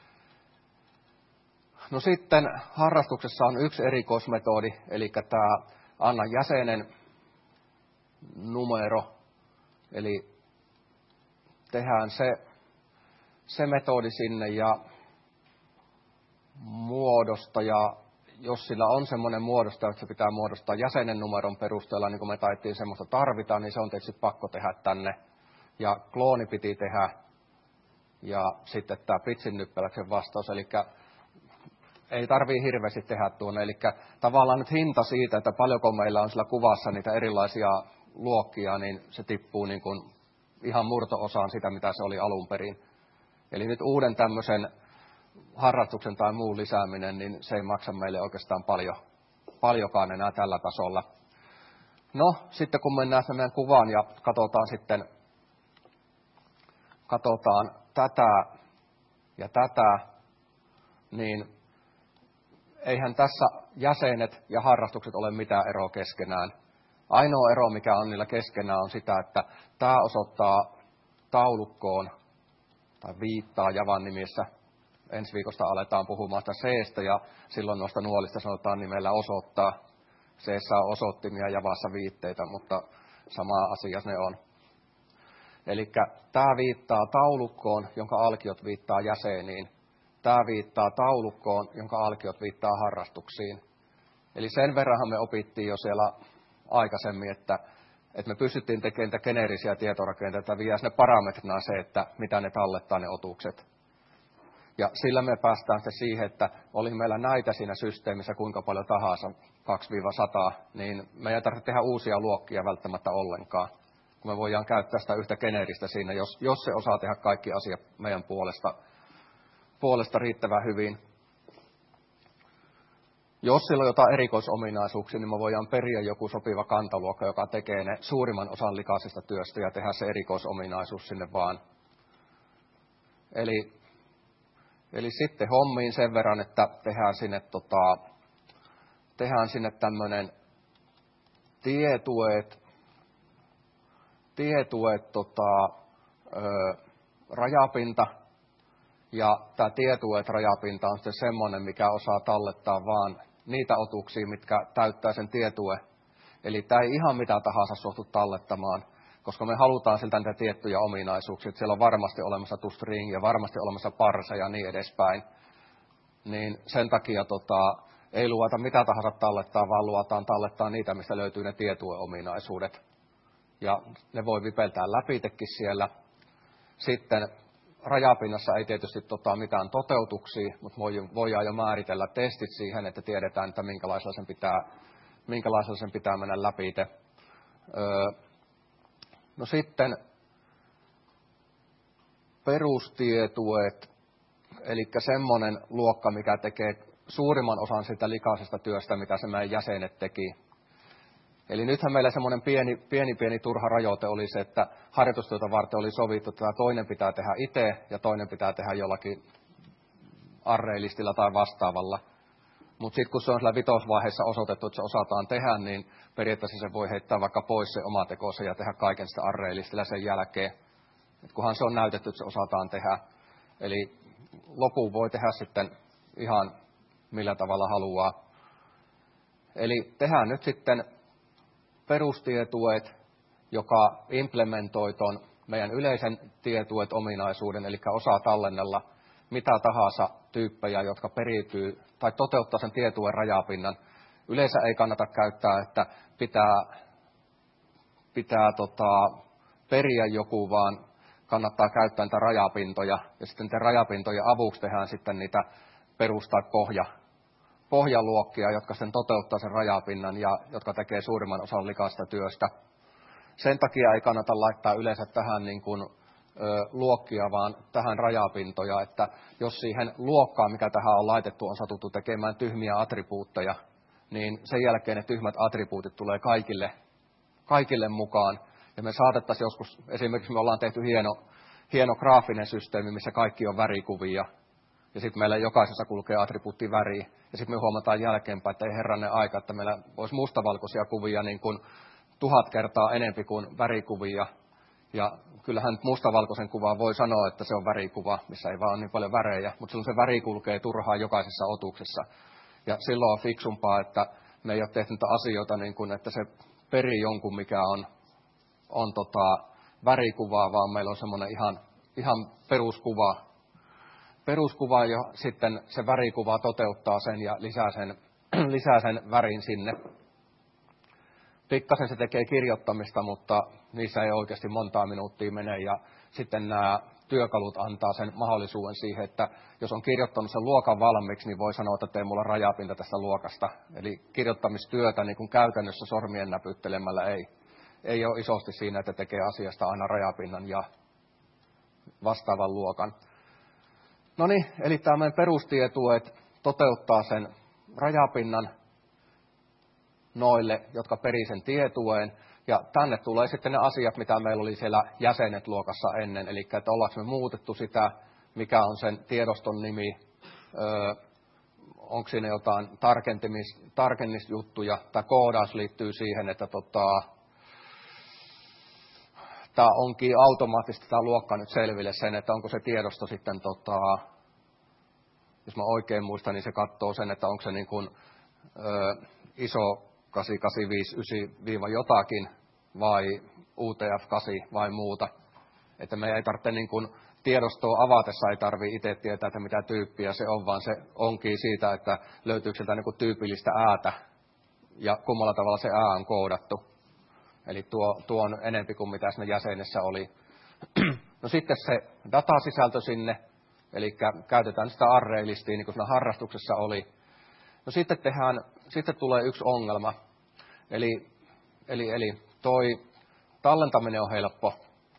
No sitten harrastuksessa on yksi erikoismetodi, eli tämä anna jäsenen numero. Eli tehdään se, se metodi sinne ja muodostaja. Jos sillä on semmoinen muodostaja, että se pitää muodostaa jäsenen numeron perusteella, niin kuin me taittiin semmoista tarvitaan, niin se on tietysti pakko tehdä tänne. Ja klooni piti tehdä, ja sitten tämä pitsin nyppäläksen vastaus, eli ei tarvii hirveästi tehdä tuonne. Eli tavallaan nyt hinta siitä, että paljonko meillä on sillä kuvassa niitä erilaisia luokkia, niin se tippuu niin kuin ihan murto-osaan sitä, mitä se oli alun perin. Eli nyt uuden tämmöisen harrastuksen tai muun lisääminen, niin se ei maksa meille oikeastaan paljon, paljonkaan enää tällä tasolla. No, sitten kun mennään meidän kuvaan ja katsotaan sitten, katsotaan tätä ja tätä, niin eihän tässä jäsenet ja harrastukset ole mitään eroa keskenään. Ainoa ero, mikä on niillä keskenään, on sitä, että tämä osoittaa taulukkoon tai viittaa Javan nimissä. Ensi viikosta aletaan puhumaan sitä C-stä ja silloin noista nuolista sanotaan nimellä osoittaa. C-ssä on osoittimia Javassa viitteitä, mutta sama asia ne on. Eli tämä viittaa taulukkoon, jonka alkiot viittaa jäseniin. Tämä viittaa taulukkoon, jonka alkiot viittaa harrastuksiin. Eli sen verranhan me opittiin jo siellä aikaisemmin, että, että me pystyttiin tekemään niitä geneerisiä tietorakenteita, viiä sinne parametrina se, että mitä ne tallettaa ne otukset. Ja sillä me päästään sitten siihen, että oli meillä näitä siinä systeemissä kuinka paljon tahansa, kaksi sata, niin me ei tarvitse tehdä uusia luokkia välttämättä ollenkaan. Kun me voidaan käyttää sitä yhtä geneeristä siinä, jos, jos se osaa tehdä kaikki asiat meidän puolesta, puolesta riittävän hyvin. Jos sillä on jotain erikoisominaisuuksia, niin me voidaan periä joku sopiva kantaluokka, joka tekee ne suurimman osan likaisesta työstä ja tehdä se erikoisominaisuus sinne vaan. Eli, eli sitten hommiin sen verran, että tehdään sinne, tota, tehdään sinne tämmöinen tietuet, tietuet tota, ö, rajapinta. Ja tämä tietuet rajapinta on sitten semmoinen, mikä osaa tallettaa vaan niitä otuksia, mitkä täyttää sen tietue. Eli tämä ei ihan mitä tahansa suostu tallettamaan, koska me halutaan siltä niitä tiettyjä ominaisuuksia. Että siellä on varmasti olemassa toString ja varmasti olemassa parse ja niin edespäin. Niin sen takia tota, ei luota mitä tahansa tallettaa, vaan luotaan tallettaa niitä, mistä löytyy ne tietue-ominaisuudet. Ja ne voi vipeltää läpitekin siellä. Sitten rajapinnassa ei tietysti tota mitään toteutuksia, mutta voidaan jo määritellä testit siihen, että tiedetään, että minkälaisella sen pitää, minkälaisella sen pitää mennä läpi. Öö, no sitten perustietuet, eli semmoinen luokka, mikä tekee suurimman osan sitä likaisesta työstä, mitä se meidän jäsenet teki. Eli nythän meillä semmoinen pieni, pieni, pieni turha rajoite oli se, että harjoitustyötä varten oli sovittu, että toinen pitää tehdä itse ja toinen pitää tehdä jollakin arreilistilla tai vastaavalla. Mutta sitten kun se on siellä vitosvaiheessa osoitettu, että se osataan tehdä, niin periaatteessa se voi heittää vaikka pois se oma tekonsa ja tehdä kaiken sitä arreilistilla sen jälkeen. Et kunhan se on näytetty, että se osataan tehdä. Eli lopun voi tehdä sitten ihan millä tavalla haluaa. Eli tehdään nyt sitten perustietuet, joka implementoi ton meidän yleisen tietuet-ominaisuuden, eli osaa tallennella mitä tahansa tyyppejä, jotka periytyy tai toteuttaa sen tietuen rajapinnan. Yleensä ei kannata käyttää, että pitää, pitää tota, periä joku, vaan kannattaa käyttää niitä rajapintoja, ja sitten niiden rajapintojen avuksi tehdään sitten niitä perus- tai pohja. pohjaluokkia, jotka sen toteuttaa sen rajapinnan ja jotka tekee suurimman osan likaista työstä. Sen takia ei kannata laittaa yleensä tähän niin kuin, ö, luokkia, vaan tähän rajapintoja, että jos siihen luokkaan, mikä tähän on laitettu, on satuttu tekemään tyhmiä attribuutteja, niin sen jälkeen ne tyhmät attribuutit tulee kaikille, kaikille mukaan. Ja me saatettaisiin joskus, esimerkiksi me ollaan tehty hieno, hieno graafinen systeemi, missä kaikki on värikuvia, ja sitten meillä jokaisessa kulkee attribuutti väri. Ja sitten me huomataan jälkeenpäin, että ei herranen aika, että meillä olisi mustavalkoisia kuvia niin kuin tuhat kertaa enempi kuin värikuvia. Ja kyllähän nyt mustavalkoisen kuvaa voi sanoa, että se on värikuva, missä ei vaan ole niin paljon värejä. Mutta silloin se väri kulkee turhaan jokaisessa otuksessa. Ja silloin on fiksumpaa, että me ei ole tehty niitä asioita niin kuin, että se perii jonkun, mikä on, on tota värikuvaa, vaan meillä on semmoinen ihan, ihan peruskuva. Peruskuva ja sitten se värikuva toteuttaa sen ja lisää sen, lisää sen värin sinne. Pikkasen se tekee kirjoittamista, mutta niissä ei oikeasti montaa minuuttia mene. Ja sitten nämä työkalut antaa sen mahdollisuuden siihen, että jos on kirjoittanut sen luokan valmiiksi, niin voi sanoa, että tee mulla rajapinta tästä luokasta. Eli kirjoittamistyötä niin kuin käytännössä sormien näpyttelemällä ei, ei ole isosti siinä, että tekee asiasta aina rajapinnan ja vastaavan luokan. No niin, eli tämä meidän perustietuet toteuttaa sen rajapinnan noille, jotka perii sen tietueen. Ja tänne tulee sitten ne asiat, mitä meillä oli siellä jäsenet luokassa ennen. Eli että ollaanko me muutettu sitä, mikä on sen tiedoston nimi, öö, onko siinä jotain tarkennisjuttuja. Tämä koodaus liittyy siihen, että tota, tämä onkin automaattisesti tämä luokka nyt selville sen, että onko se tiedosto sitten, tota, jos mä oikein muistan, niin se katsoo sen, että onko se niin kuin, ö, iso kahdeksansataakahdeksankymmentäviisi yhdeksän jotakin vai U T F kahdeksan vai muuta. Että me ei tarvitse niin kuin tiedostoa avatessa ei tarvitse itse tietää, että mitä tyyppiä se on, vaan se onkin siitä, että löytyykö sieltä niin kuin tyypillistä äätä ja kummalla tavalla se ää on koodattu. Eli tuo, tuo on enempi kuin mitä siinä jäsenessä oli. No sitten se datasisältö sinne, eli käytetään sitä array-listia, niin kuin siinä harrastuksessa oli. No sitten, tehdään, sitten tulee yksi ongelma, eli, eli, eli toi tallentaminen on helppo.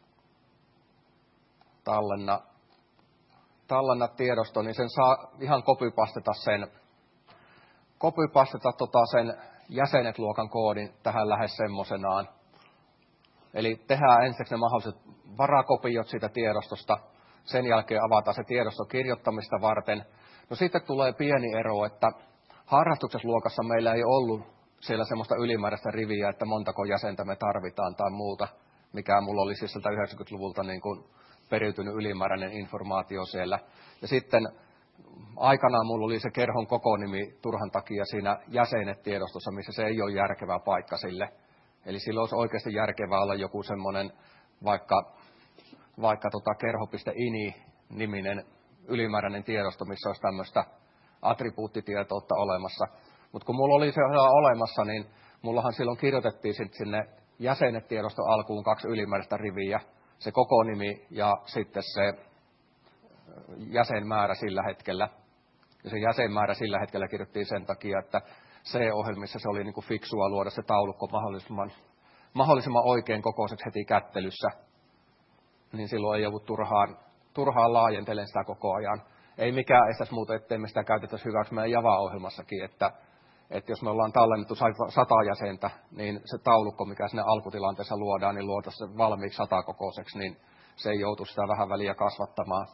Tallenna, tallenna tiedosto, niin sen saa ihan copypasteta sen, copypasteta tota sen jäsenet-luokan koodin tähän lähes semmoisenaan. Eli tehdään ensiksi ne mahdolliset varakopiot siitä tiedostosta, sen jälkeen avataan se tiedosto kirjoittamista varten. No sitten tulee pieni ero, että harrastuksessa luokassa meillä ei ollut siellä semmoista ylimääräistä riviä, että montako jäsentä me tarvitaan tai muuta, mikä mulla oli siis sieltä yhdeksänkymmentäluvulta niin kuin periytynyt ylimääräinen informaatio siellä. Ja sitten aikanaan mulla oli se kerhon kokonimi turhan takia siinä jäsenet-tiedostossa, missä se ei ole järkevä paikka sille. Eli silloin olisi oikeasti järkevää olla joku semmoinen vaikka, vaikka tota kerho.ini-niminen ylimääräinen tiedosto, missä olisi tämmöistä attribuuttitietoutta olemassa. Mutta kun mulla oli se olemassa, niin mullahan silloin kirjoitettiin sinne jäsenet-tiedoston alkuun kaksi ylimääräistä riviä. Se koko nimi ja sitten se jäsenmäärä sillä hetkellä. Ja se jäsenmäärä sillä hetkellä kirjoittiin sen takia, että C-ohjelmissa se oli niin kuin fiksua luoda se taulukko mahdollisimman, mahdollisimman oikein kokoiseksi heti kättelyssä. Niin silloin ei ollut turhaan, turhaan laajentelen sitä koko ajan. Ei mikään estäisi muuta, ettei me sitä käytettäisi hyväksi meidän Java-ohjelmassakin, että, että jos me ollaan tallennettu sata jäsentä, niin se taulukko, mikä sinne alkutilanteessa luodaan, niin luotaisiin se valmiiksi satakokoiseksi, niin se ei joutu sitä vähän väliä kasvattamaan.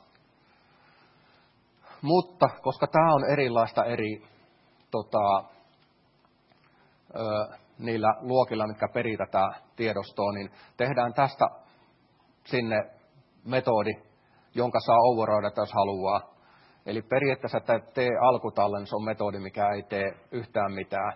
Mutta koska tämä on erilaista eri tota, ö, niillä luokilla, mitkä perii tätä tiedostoa, niin tehdään tästä sinne metodi, jonka saa overridata, jos haluaa. Eli periaatteessa tämä t-alkutallennus on metodi, mikä ei tee yhtään mitään.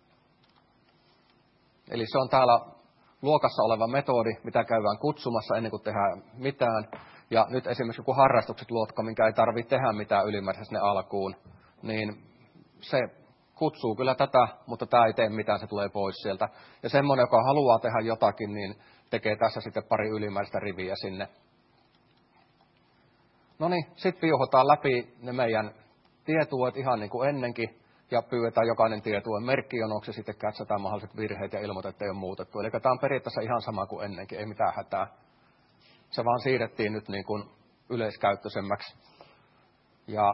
Eli se on täällä luokassa oleva metodi, mitä käydään kutsumassa ennen kuin tehdään mitään. Ja nyt esimerkiksi kun harrastukset luotka, minkä ei tarvitse tehdä mitään ylimääräistä sinne alkuun, niin se kutsuu kyllä tätä, mutta tämä ei tee mitään, se tulee pois sieltä. Ja semmoinen, joka haluaa tehdä jotakin, niin tekee tässä sitten pari ylimääräistä riviä sinne. No niin, sitten viuhotaan läpi ne meidän tietuet ihan niin kuin ennenkin, ja pyydetään jokainen tietuen merkkijonoksi, sitten katsotaan mahdolliset virheet ja ilmoitetaan, että ei ole muutettu. Eli tämä on periaatteessa ihan sama kuin ennenkin, ei mitään hätää. Se vaan siirrettiin nyt niin kuin yleiskäyttöisemmäksi. Ja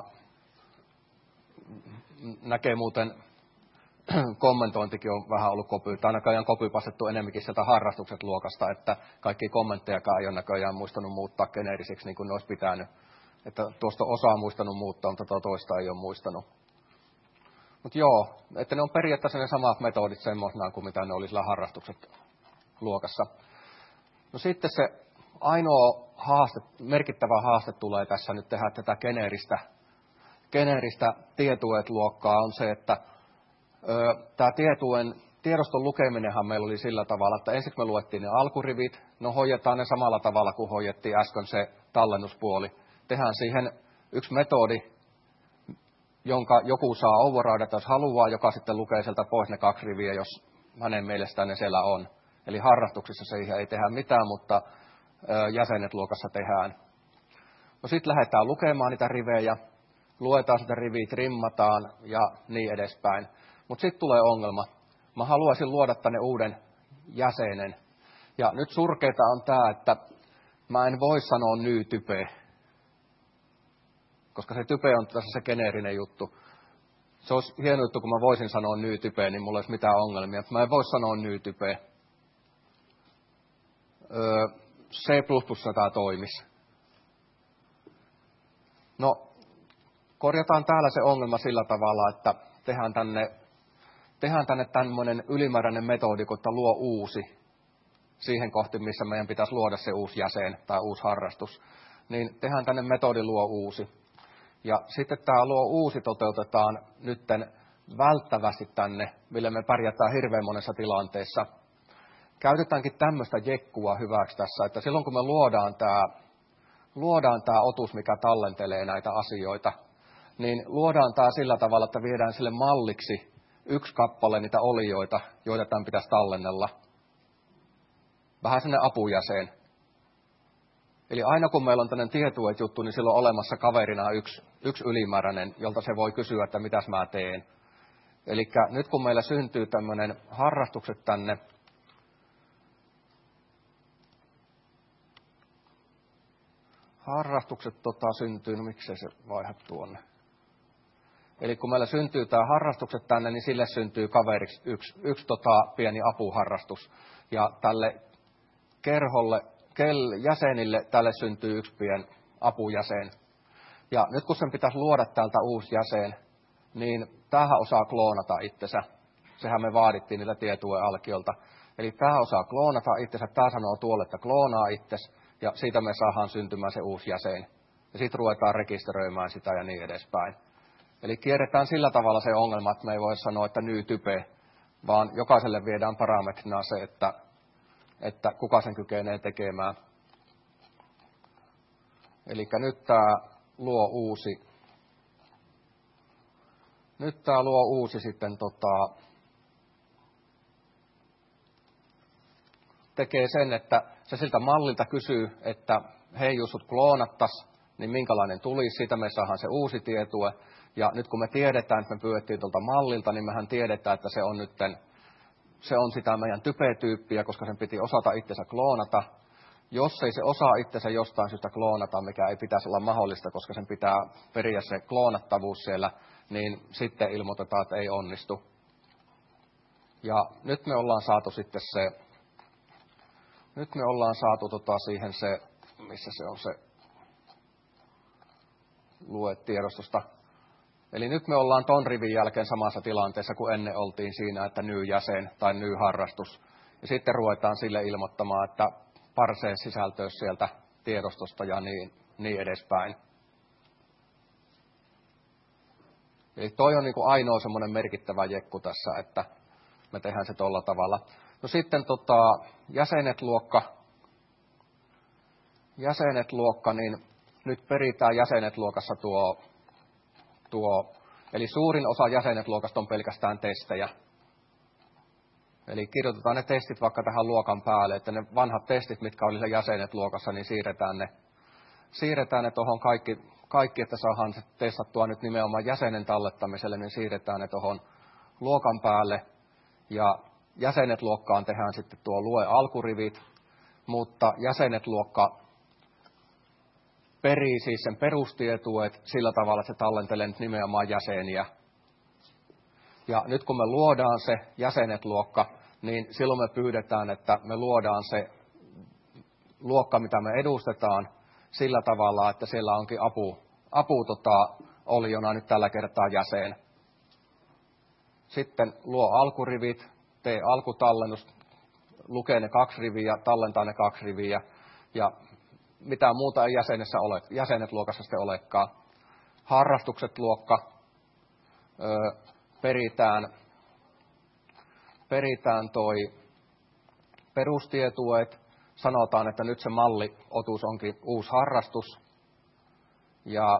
näkee muuten, kommentointikin on vähän ollut kopy, tai näköjään kopypastettu enemmänkin sieltä harrastukset luokasta, että kaikki kommenttejakaan ei ole näköjään muistanut muuttaa geneerisiksi niin kuin ne olisi pitänyt. Että tuosta osa on muistanut muuttaa, mutta tuo toista ei ole muistanut. Mutta joo, että ne on periaatteessa ne samat metodit semmoisena kuin mitä ne oli sillä harrastukset luokassa. No sitten se ainoa haaste, merkittävä haaste tulee tässä nyt tehdä tätä geneeristä, geneeristä tietuet-luokkaa on se, että tämä tietuen, tiedoston lukeminenhan meillä oli sillä tavalla, että ensiksi me luettiin ne alkurivit, no hoidetaan ne samalla tavalla kuin hoidettiin äsken se tallennuspuoli. Tehdään siihen yksi metodi, jonka joku saa overridata, jos haluaa, joka sitten lukee sieltä pois ne kaksi riviä, jos hänen mielestään ne siellä on. Eli harrastuksissa siihen ei tehdä mitään, mutta jäsenet luokassa tehdään. No sitten lähdetään lukemaan niitä rivejä, luetaan sitä riviä, trimmataan ja niin edespäin. Mutta sitten tulee ongelma. Mä haluaisin luoda tänne uuden jäsenen. Ja nyt surkeeta on tämä, että mä en voi sanoa new type. Koska se type on tässä se geneerinen juttu. Se olisi hieno juttu, kun mä voisin sanoa new type, niin mulla ei olisi mitään ongelmia. Mä en voi sanoa new type. Öö, C plus plus tämä toimisi. No, korjataan täällä se ongelma sillä tavalla, että tehdään tänne, tehdään tänne tämmöinen ylimääräinen metodi, että luo uusi siihen kohti, missä meidän pitäisi luoda se uusi jäsen tai uusi harrastus. Niin tehdään tänne metodi luo uusi. Ja sitten tämä luo uusi toteutetaan nytten välttävästi tänne, millä me pärjätään hirveän monessa tilanteessa. käytetäänkin tämmöistä jekkua hyväksi tässä, että silloin kun me luodaan tämä luodaan tämä otus, mikä tallentelee näitä asioita, niin luodaan tämä sillä tavalla, että viedään sille malliksi yksi kappale niitä olioita, joita tämän pitäisi tallennella. Vähän sellainen apujäsen. Eli aina kun meillä on tämmöinen tietuet-juttu, niin silloin on olemassa kaverina yksi, yksi ylimääräinen, jolta se voi kysyä, että mitäs mä teen. Eli nyt kun meillä syntyy tämmöinen harrastukset tänne, harrastukset tota, syntyy, no miksei se vaiha tuonne. Eli kun meillä syntyy tämä harrastukset tänne, niin sille syntyy kaveriksi yksi, yksi tota, pieni apuharrastus. Ja tälle kerholle, kel, jäsenille tälle syntyy yksi pieni apujäsen. Ja nyt kun sen pitäisi luoda täältä uusi jäsen, niin tämähän osaa kloonata itsensä. Sehän me vaadittiin niillä tietueen alkiolta. Eli tämä osaa kloonata itsensä, tämä sanoo tuolle, että kloonaa itsesi, ja siitä me saadaan syntymään se uusi jäsen. Ja sitten ruvetaan rekisteröimään sitä ja niin edespäin. Eli kierretään sillä tavalla se ongelma, että me ei voi sanoa, että ny type, vaan jokaiselle viedään parametrina se, että, että kuka sen kykenee tekemään. Eli nyt tämä luo uusi, nyt tämä luo uusi sitten tota, tekee sen, että se siltä mallilta kysyy, että hei, jos sut kloonattas, niin minkälainen tulisi, siitä me saadaan se uusi tietue. Ja nyt kun me tiedetään, että me pyydettiin tuolta mallilta, niin mehän tiedetään, että se on nytten, se on sitä meidän type-tyyppiä, koska sen piti osata itsensä kloonata. Jos ei se osaa itsensä jostain syystä kloonata, mikä ei pitäisi olla mahdollista, koska sen pitää periä se kloonattavuus siellä, niin sitten ilmoitetaan, että ei onnistu. Ja nyt me ollaan saatu sitten se, nyt me ollaan saatu tota siihen se, missä se on se lue tiedostosta. Eli nyt me ollaan ton rivin jälkeen samassa tilanteessa kuin ennen oltiin siinä, että ny jäsen tai ny harrastus. Ja sitten ruvetaan sille ilmoittamaan, että parsee sisältöä sieltä tiedostosta ja niin, niin edespäin. Eli toi on niin kuin ainoa semmoinen merkittävä jekku tässä, että me tehdään se tuolla tavalla. No sitten tota, jäsenet luokka. Jäsenet luokka, niin nyt peritään jäsenet luokassa tuo, tuo, eli suurin osa jäsenet luokasta on pelkästään testejä. Eli kirjoitetaan ne testit vaikka tähän luokan päälle, että ne vanhat testit, mitkä oli jäsenet luokassa, niin siirretään ne, siirretään ne tuohon kaikki, kaikki, että saadaan se testattua nyt nimenomaan jäsenen tallettamiselle, niin siirretään ne tuohon luokan päälle. Ja jäsenet luokkaan tehdään sitten tuo lue alkurivit, mutta jäsenet luokka perii siis sen perustietuet sillä tavalla, että se tallentelee nyt nimenomaan jäseniä. Ja nyt kun me luodaan se jäsenet luokka, niin silloin me pyydetään, että me luodaan se luokka, mitä me edustetaan, sillä tavalla, että siellä onkin apu, apu tota, oliona nyt tällä kertaa jäsen. Sitten luo alkurivit, tee alkutallennus, lukee ne kaksi riviä, tallentaa ne kaksi riviä, ja mitään muuta ei jäsenessä ole, jäsenet luokassa sitten olekaan. Harrastukset luokka, öö, peritään, peritään toi perustietuet, sanotaan, että nyt se malliotus onkin uusi harrastus, ja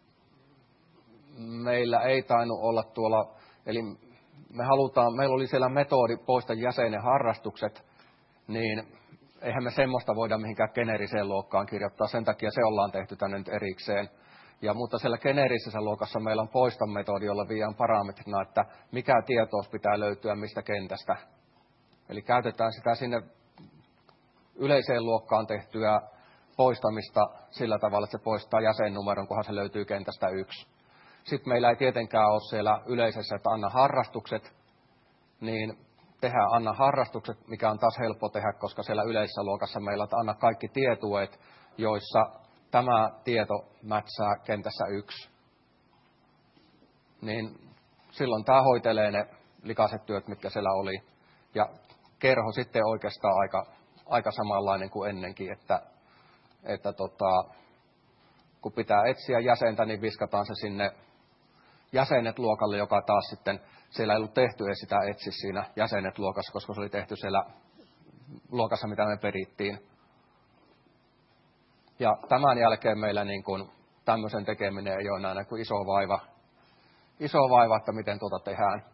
meillä ei tainnut olla tuolla, eli me halutaan, meillä oli siellä metodi poista jäsenen harrastukset, niin eihän me semmoista voida mihinkään geneeriseen luokkaan kirjoittaa, sen takia se ollaan tehty tänne nyt erikseen. Ja, mutta siellä geneerisessä luokassa meillä on poistometodi, jolla viiään parametrina, että mikä tietous pitää löytyä mistä kentästä. Eli käytetään sitä sinne yleiseen luokkaan tehtyä poistamista sillä tavalla, että se poistaa jäsennumeron, kunhan se löytyy kentästä yksi. Sitten meillä ei tietenkään ole siellä yleisessä, että anna harrastukset, niin tehdään anna harrastukset, mikä on taas helppo tehdä, koska siellä yleisessä luokassa meillä on, että anna kaikki tietuet, joissa tämä tieto mätsää kentässä yksi. Niin silloin tämä hoitelee ne likaiset työt, mitkä siellä oli. Ja kerho sitten oikeastaan aika, aika samanlainen kuin ennenkin, että, että tota, kun pitää etsiä jäsentä, niin viskataan se sinne jäsenet luokalle, joka taas sitten, siellä ei ollut tehty edes sitä etsi siinä jäsenet luokassa, koska se oli tehty siellä luokassa, mitä me perittiin. Ja tämän jälkeen meillä niin kuin tämmöisen tekeminen ei ole enää niin kuin iso vaiva, iso vaiva, että miten tuota tehdään.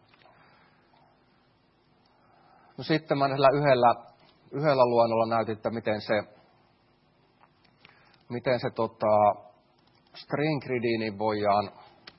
No sitten mä yhdellä, yhdellä luennolla näytin, että miten se, miten se tota, string gridiin voidaan,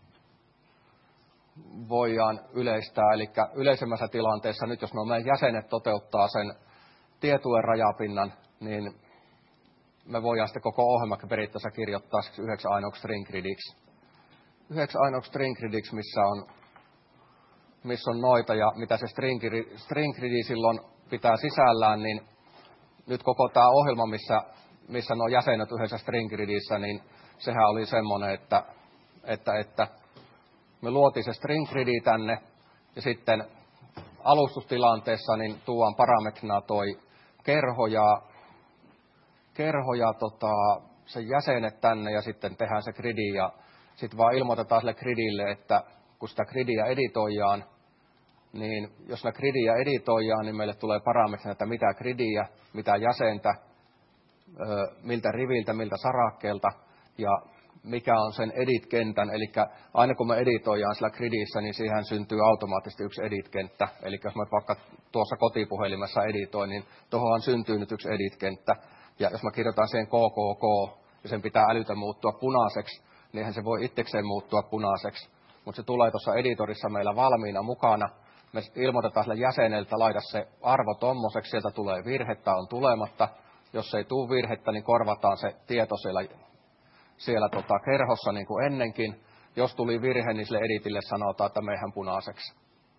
voidaan yleistää. Eli yleisemmässä tilanteessa nyt, jos no meidän jäsenet toteuttaa sen tietuen rajapinnan, niin me voidaan sitten koko ohjelma periaatteessa kirjoittaa yhdeksi ainoaksi string gridiksi. Yhdeksi ainoaksi string gridiksi, missä on, missä on noita ja mitä se string, string gridi silloin pitää sisällään, niin nyt koko tämä ohjelma, missä, missä nuo jäsenet yhdessä string gridissä, niin sehän oli semmoinen, että, että, että me luotiin se string gridi tänne ja sitten alustustilanteessa niin tuodaan parametrina toi kerho ja kerho ja tota, sen jäsenet tänne ja sitten tehdään se gridi ja sitten vaan ilmoitetaan sille gridille, että kun sitä gridiä editoidaan, niin jos me gridiä editoidaan, niin meille tulee parametrina, että mitä gridiä, mitä jäsentä, miltä riviltä, miltä sarakkeelta ja mikä on sen edit-kentän. Eli aina kun me editoidaan sillä gridissä, niin siihen syntyy automaattisesti yksi edit-kenttä. Eli jos me vaikka tuossa kotipuhelimessa editoin, niin tuohon syntyy nyt yksi edit-kenttä. Ja jos mä kirjoitan siihen K K K, ja sen pitää älytä muuttua punaiseksi, niin eihän se voi itsekseen muuttua punaiseksi. Mutta se tulee tuossa editorissa meillä valmiina mukana. Me ilmoitetaan sille jäseneltä, laita se arvo tommoseksi, sieltä tulee virhettä, on tulematta. Jos ei tule virhettä, niin korvataan se tieto siellä, siellä tota kerhossa niin kuin ennenkin. Jos tuli virhe, niin sille editille sanotaan, että meihän punaiseksi.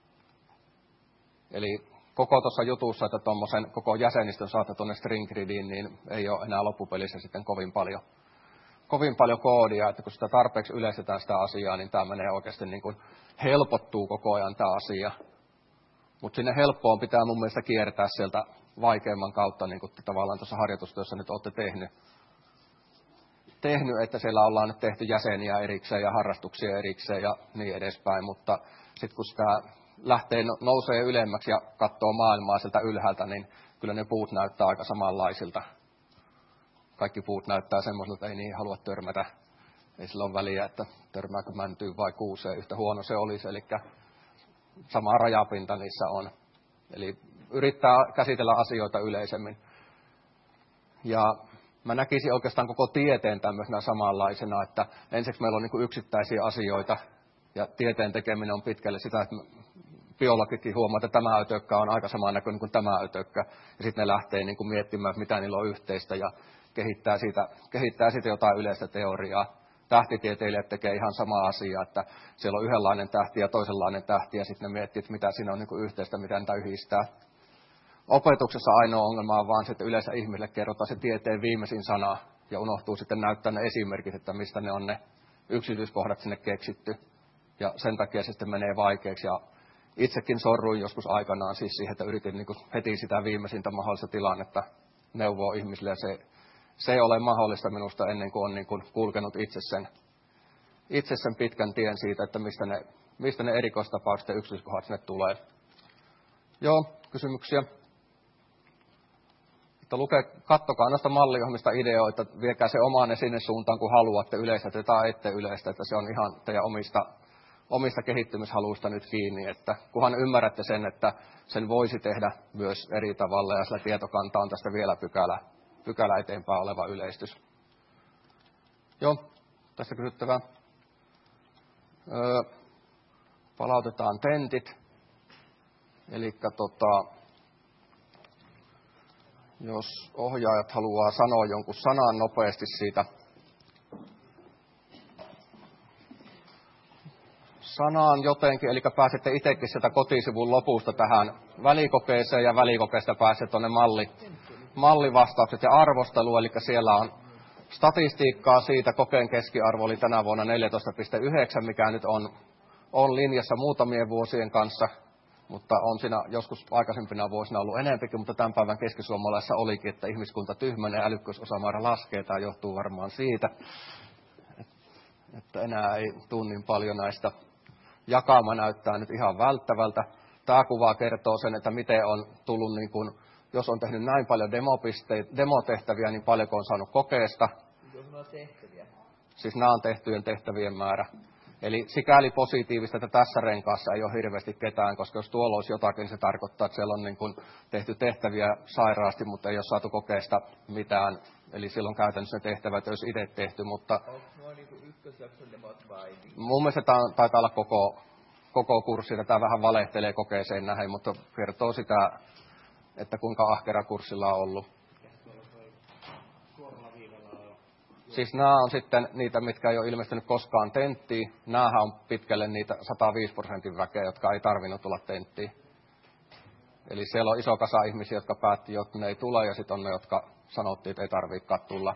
Eli koko tuossa jutussa, että tuommoisen koko jäsenistön saatte tuonne string gridiin, niin ei ole enää loppupelissä sitten kovin paljon, kovin paljon koodia, että kun sitä tarpeeksi yleistetään sitä asiaa, niin tämä menee oikeasti niin kuin helpottuu koko ajan tämä asia. Mutta sinne helppoon pitää mun mielestä kiertää sieltä vaikeamman kautta, niin kuin tavallaan tuossa harjoitustyössä nyt olette tehnyt. tehnyt, että siellä ollaan nyt tehty jäseniä erikseen ja harrastuksia erikseen ja niin edespäin, mutta sitten kun sitä lähtee nousee ylemmäksi ja katsoo maailmaa sieltä ylhäältä, niin kyllä ne puut näyttää aika samanlaisilta. Kaikki puut näyttää semmoiselta, että ei niihin halua törmätä. Ei sillä ole väliä, että törmääkö mäntyyn vai kuuseen, yhtä huono se olisi, eli sama rajapinta niissä on. Eli yrittää käsitellä asioita yleisemmin. Ja mä näkisin oikeastaan koko tieteen tämmöisenä samanlaisena, että ensiksi meillä on niin kuin yksittäisiä asioita, ja tieteen tekeminen on pitkälle sitä, että biologikin huomaa, että tämä ötökkä on aika saman näköinen kuin tämä ötökkä, ja sitten ne lähtee niin kuin miettimään, mitä niillä on yhteistä, ja kehittää siitä, kehittää siitä jotain yleistä teoriaa. Tähtitieteilijät tekee ihan sama asia, että siellä on yhdenlainen tähti ja toisenlainen tähti, ja sitten ne miettii, että mitä siinä on niin kuin yhteistä, mitä niitä yhdistää. Opetuksessa ainoa ongelma on vaan se, että yleensä ihmisille kerrotaan se tieteen viimeisin sana, ja unohtuu sitten näyttää ne esimerkit, että mistä ne on ne yksityiskohdat sinne keksitty. Ja sen takia se sitten menee vaikeaksi. Ja itsekin sorruin joskus aikanaan siis siihen, että yritin niin kuin heti sitä viimeisintä mahdollista tilannetta neuvoa ihmisille. Ja se, se ei ole mahdollista minusta ennen kuin on niin kuin kulkenut itse sen, itse sen pitkän tien siitä, että mistä ne, mistä ne erikoistapaukset ja yksityiskohdat sinne tulee. Joo, kysymyksiä? Luke, kattokaa noista malliohjelmista ideoita, viekää se omanne sinne suuntaan, kun haluatte yleistä tai ette yleistä, että se on ihan teidän omista, omista kehittymishaluista nyt kiinni, että kunhan ymmärrätte sen, että sen voisi tehdä myös eri tavalla, ja sillä tietokanta on tästä vielä pykälä, pykälä eteenpäin oleva yleistys. Joo, tästä kysyttävää. Öö, palautetaan tentit, eli tota... Jos ohjaajat haluaa sanoa jonkun sanan nopeasti siitä sanaan jotenkin, eli pääsette itsekin sieltä kotisivun lopusta tähän välikokeeseen ja välikokeesta pääsette tuonne malli, mallivastaukset ja arvostelu, eli siellä on statistiikkaa siitä, kokeen keskiarvo oli tänä vuonna neljätoista pilkku yhdeksän, mikä nyt on, on linjassa muutamien vuosien kanssa. Mutta on siinä joskus aikaisempina vuosina ollut enempikin, mutta tämän päivän keskisuomalaisessa olikin, että ihmiskunta tyhmänee ja älykkyysosamäärä laskee. Tämä johtuu varmaan siitä, että enää ei tule niin paljon näistä. Jakama näyttää nyt ihan välttävältä. Tämä kuva kertoo sen, että miten on tullut niin kuin jos on tehnyt näin paljon demopisteitä, demotehtäviä, niin paljonko on saanut kokeesta. Tehtäviä. Siis nämä on tehtyjen tehtävien määrä. Eli sikäli positiivista, että tässä renkaassa ei ole hirveästi ketään, koska jos tuolla olisi jotakin, niin se tarkoittaa, että siellä on niin kuin tehty tehtäviä sairaasti, mutta ei ole saatu kokeesta mitään. Eli silloin käytännössä ne tehtävät olisi itse tehty, mutta onko niin kuin ykkösjakson demot vai? Mun mielestä tämä taitaa olla koko, koko kurssi. Tämä vähän valehtelee kokeeseen näin, mutta kertoo sitä, että kuinka ahkera kurssilla on ollut. Siis nämä on sitten niitä, mitkä ei ole ilmestynyt koskaan tenttiin. Nämähän on pitkälle niitä sata viisi prosentin väkeä, jotka ei tarvinnut tulla tenttiin. Eli siellä on iso kasa ihmisiä, jotka päätti, että ne ei tule, ja sitten on ne, jotka sanottiin, että ei tarvitsekaan tulla.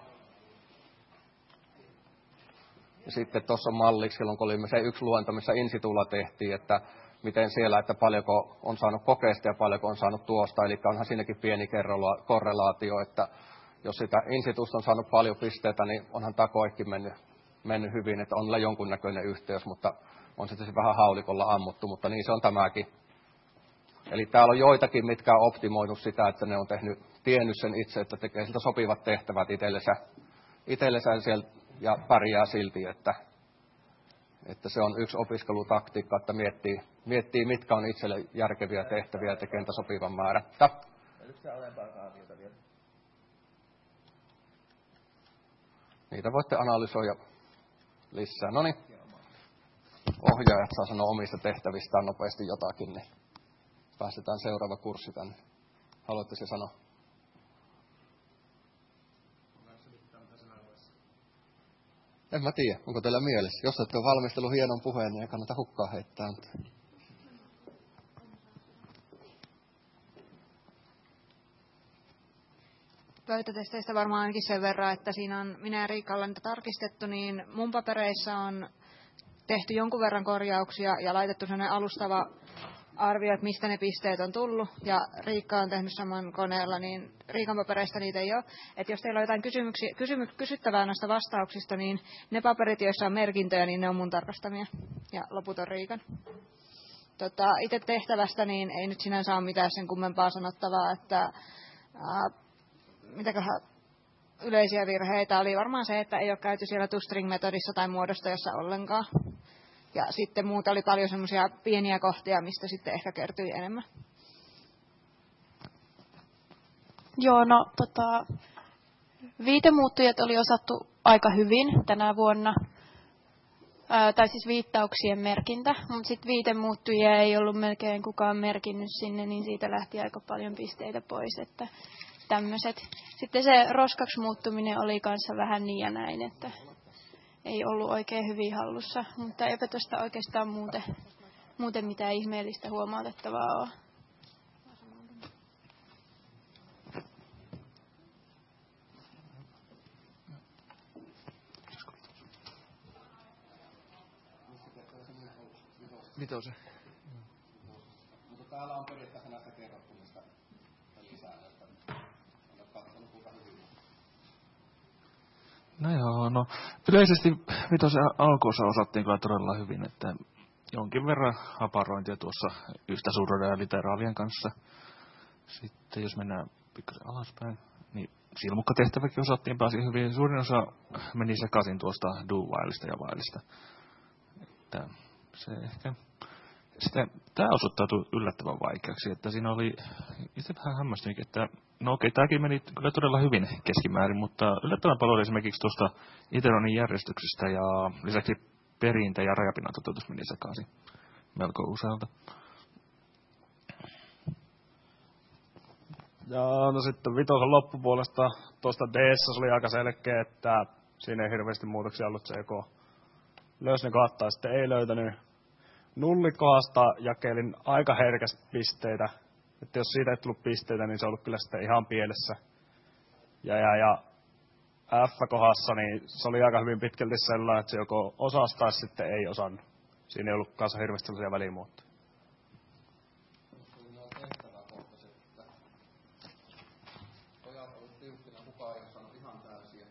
Ja sitten tuossa on malliksi, silloin kun oli se yksi luento, missä Insitulla tehtiin, että miten siellä, että paljonko on saanut kokeesta ja paljonko on saanut tuosta. Eli onhan siinäkin pieni korrelaatio, että jos sitä Insitusta on saanut paljon pisteitä, niin onhan takoikin mennyt, mennyt hyvin, että on jonkunnäköinen yhteys, mutta on sitten vähän haulikolla ammuttu, mutta niin se on tämäkin. Eli täällä on joitakin, mitkä on optimoinut sitä, että ne on tehnyt, tiennyt sen itse, että tekee siltä sopivat tehtävät itsellensä, itsellensä sieltä ja pärjää silti, että, että se on yksi opiskelutaktiikka, että miettii, miettii mitkä on itselle järkeviä tehtäviä ja tekee niitä sopivan määrän. Oliko se alempaa kaaviota vielä? Niitä voitte analysoida lisää. No niin, ohjaajat saa sanoa omista tehtävistään nopeasti jotakin, niin päästetään seuraava kurssi tänne. Haluatte se sanoa? En mä tiedä, onko teillä mielessä. Jos ette ole valmistellut hienon puheen, niin ei kannata hukkaa heittää. Pöytätesteistä varmaan ainakin sen verran, että siinä on minä ja Riikka ollaan niitä tarkistettu, niin mun papereissa on tehty jonkun verran korjauksia ja laitettu sellainen alustava arvio, että mistä ne pisteet on tullut, ja Riikka on tehnyt saman koneella, niin Riikan papereista niitä ei ole. Että jos teillä on jotain kysymyksiä, kysymy, kysyttävää noista vastauksista, niin ne paperit, joissa on merkintöjä, niin ne on mun tarkastamia, ja loput on Riikan. Tota, itse tehtävästä, niin ei nyt sinänsä ole mitään sen kummempaa sanottavaa, että ää, mitäköhän yleisiä virheitä oli varmaan se, että ei ole käyty siellä toString-metodissa tai muodostajassa ollenkaan. Ja sitten muuta oli paljon semmoisia pieniä kohtia, mistä sitten ehkä kertyi enemmän. Joo, no tota, viitemuuttujat oli osattu aika hyvin tänä vuonna. Ää, tai siis viittauksien merkintä, mutta sitten viitemuuttujia ei ollut melkein kukaan merkinnyt sinne, niin siitä lähti aika paljon pisteitä pois, että tämmöiset. Sitten se roskaksi muuttuminen oli kanssa vähän niin ja näin, että ei ollut oikein hyvin hallussa, mutta eipä tuosta oikeastaan muuten, muuten mitään ihmeellistä huomautettavaa ole. Vitosen. Mutta täällä on periaatteessa näistä kerrottu niistä lisäännöistä. En ole katsonut kuinka hyvin. No joo, no yleisesti vitosen alkuosa osattiin kyllä todella hyvin, että jonkin verran haparointia tuossa yhtä suuroiden ja literaalien kanssa. Sitten jos mennään pikkasen alaspäin, niin silmukkatehtäväkin osattiin pääsi hyvin. Suurin osa meni sekaisin tuosta do-whileista ja whileista. Että se ehkä sitten tämä osoittautui yllättävän vaikeaksi, että siinä oli itse vähän hämmästynyt, että no okei, tämäkin meni kyllä todella hyvin keskimäärin, mutta yllättävän paljon esimerkiksi tuosta iteronin järjestyksestä ja lisäksi perintä ja rajapinnan toteutus meni sekaisin melko usealta. Ja no sitten vitosen loppupuolesta tuosta D-ssä oli aika selkeä, että siinä ei hirveästi muutoksia ollut, se joko löysi ne kohdat tai sitten ei löytänyt. Nullikohdasta jakelin aika herkästi pisteitä, että jos siitä ei tullut pisteitä, niin se on ollut kyllä sitten ihan pielessä. Ja, ja, ja F-kohdassa, niin se oli aika hyvin pitkälti sellainen, että se joko osasi tai sitten ei osannut. Siinä ei ollut kanssa hirveästi sellaisia välimuuttoja. Pojat ovat tiukkina, kukaan ei ole saanut ihan täysiä.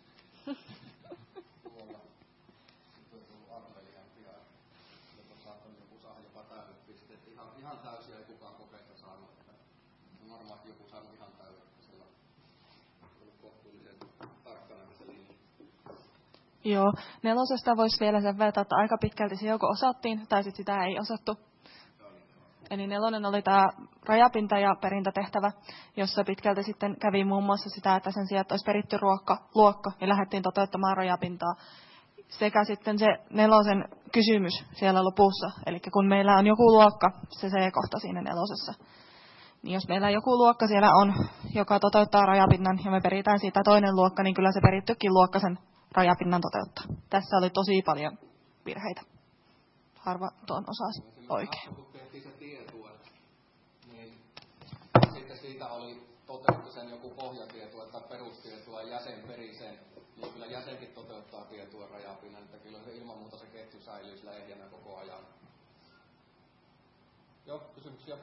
Tuolla on tullut arvelijampia, joka on saattanut joku saada jopa täydet pisteet. Ihan, ihan täysiä ei kukaan kokeita saanut. varmaan joku saanut ihan täysin. Sillä on kohtuullisen tarkkana se linja. Joo, nelosesta voisi vielä sen verran, että aika pitkälti se joko osattiin tai sitten sitä ei osattu. Eli nelonen oli tämä rajapinta- ja perintätehtävä, jossa pitkälti sitten kävi muun muassa sitä, että sen sijaan, että olisi peritty ruokka, luokka, ja lähdettiin toteuttamaan rajapintaa. Sekä sitten se nelosen kysymys siellä lopussa. Eli kun meillä on joku luokka, se C-kohta siinä nelosessa, niin jos meillä joku luokka siellä on, joka toteuttaa rajapinnan, ja me peritään siitä toinen luokka, niin kyllä se perittykin luokka sen rajapinnan toteuttaa. Tässä oli tosi paljon virheitä. Harva tuon osasi oikein. Kun tehtiin se tieto, niin sitten siitä oli toteutettu sen joku pohjatieto, että perustieto ja jäsen peri sen, niin kyllä jäsenkin toteuttaa tietoa rajapinnan, että kyllä se ilman muuta se ketju säilyy sillä ehjänä koko ajan. Joo, kysymyksiä?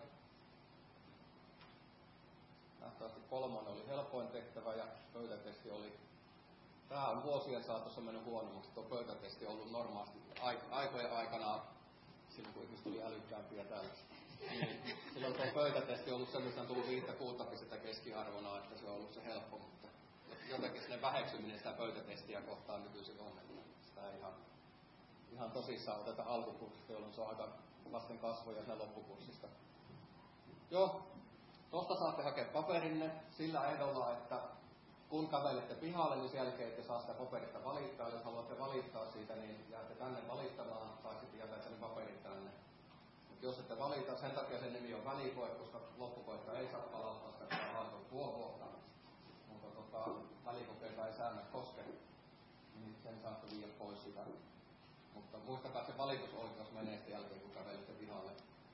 Nähtävästi kolmonen oli helpoin tehtävä ja pöytätesti oli. Tämä on vuosien saatossa mennyt huonommaksi. Tuo pöytätesti on ollut normaalisti aikojen aikana, silloin kun ihmiset tuli älykkäämpiä täällä. Niin, silloin tuo pöytätesti on ollut semmoista, on tullut viittä kuutta pistettä keskiarvona, että se on ollut se helppo, mutta jotenkin sinne väheksyminen sitä pöytätestiä kohtaan nykyisin on, että sitä ei ihan, ihan tosissaan oteta alkukurssista, jolloin se on aika lasten kasvoja siinä loppukurssista. Joo, tuosta saatte hakea paperinne sillä ehdolla, että kun kävelette pihalle, niin sen jälkeen ette saa sitä paperista valittaa. Jos haluatte valittaa siitä, niin jäätte tänne valittamaan tai sitten jätätte ne paperit tänne. Mutta jos ette valita, sen takia sen nimi on välikoe, koska loppukoetta ei saa palauttaa sitä hallintoa tuo vuotta. Mutta tota, välikokeita ei säännöt koske, niin sen saatte viedä pois sitä. Mutta muistakaa, että se valitusoikeus menee sen jälkeen, kun kävelette pihalle.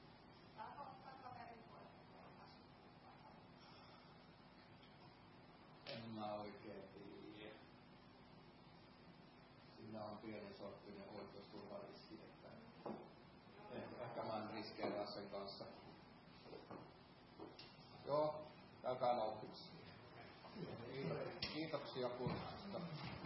En mä oikein tiedä. Siinä on pienen sorttinen oikeusturvariski, että ehkä mä en riskeeraa sen kanssa. Joo, käykää nauttimassa. Kiitoksia kurssista.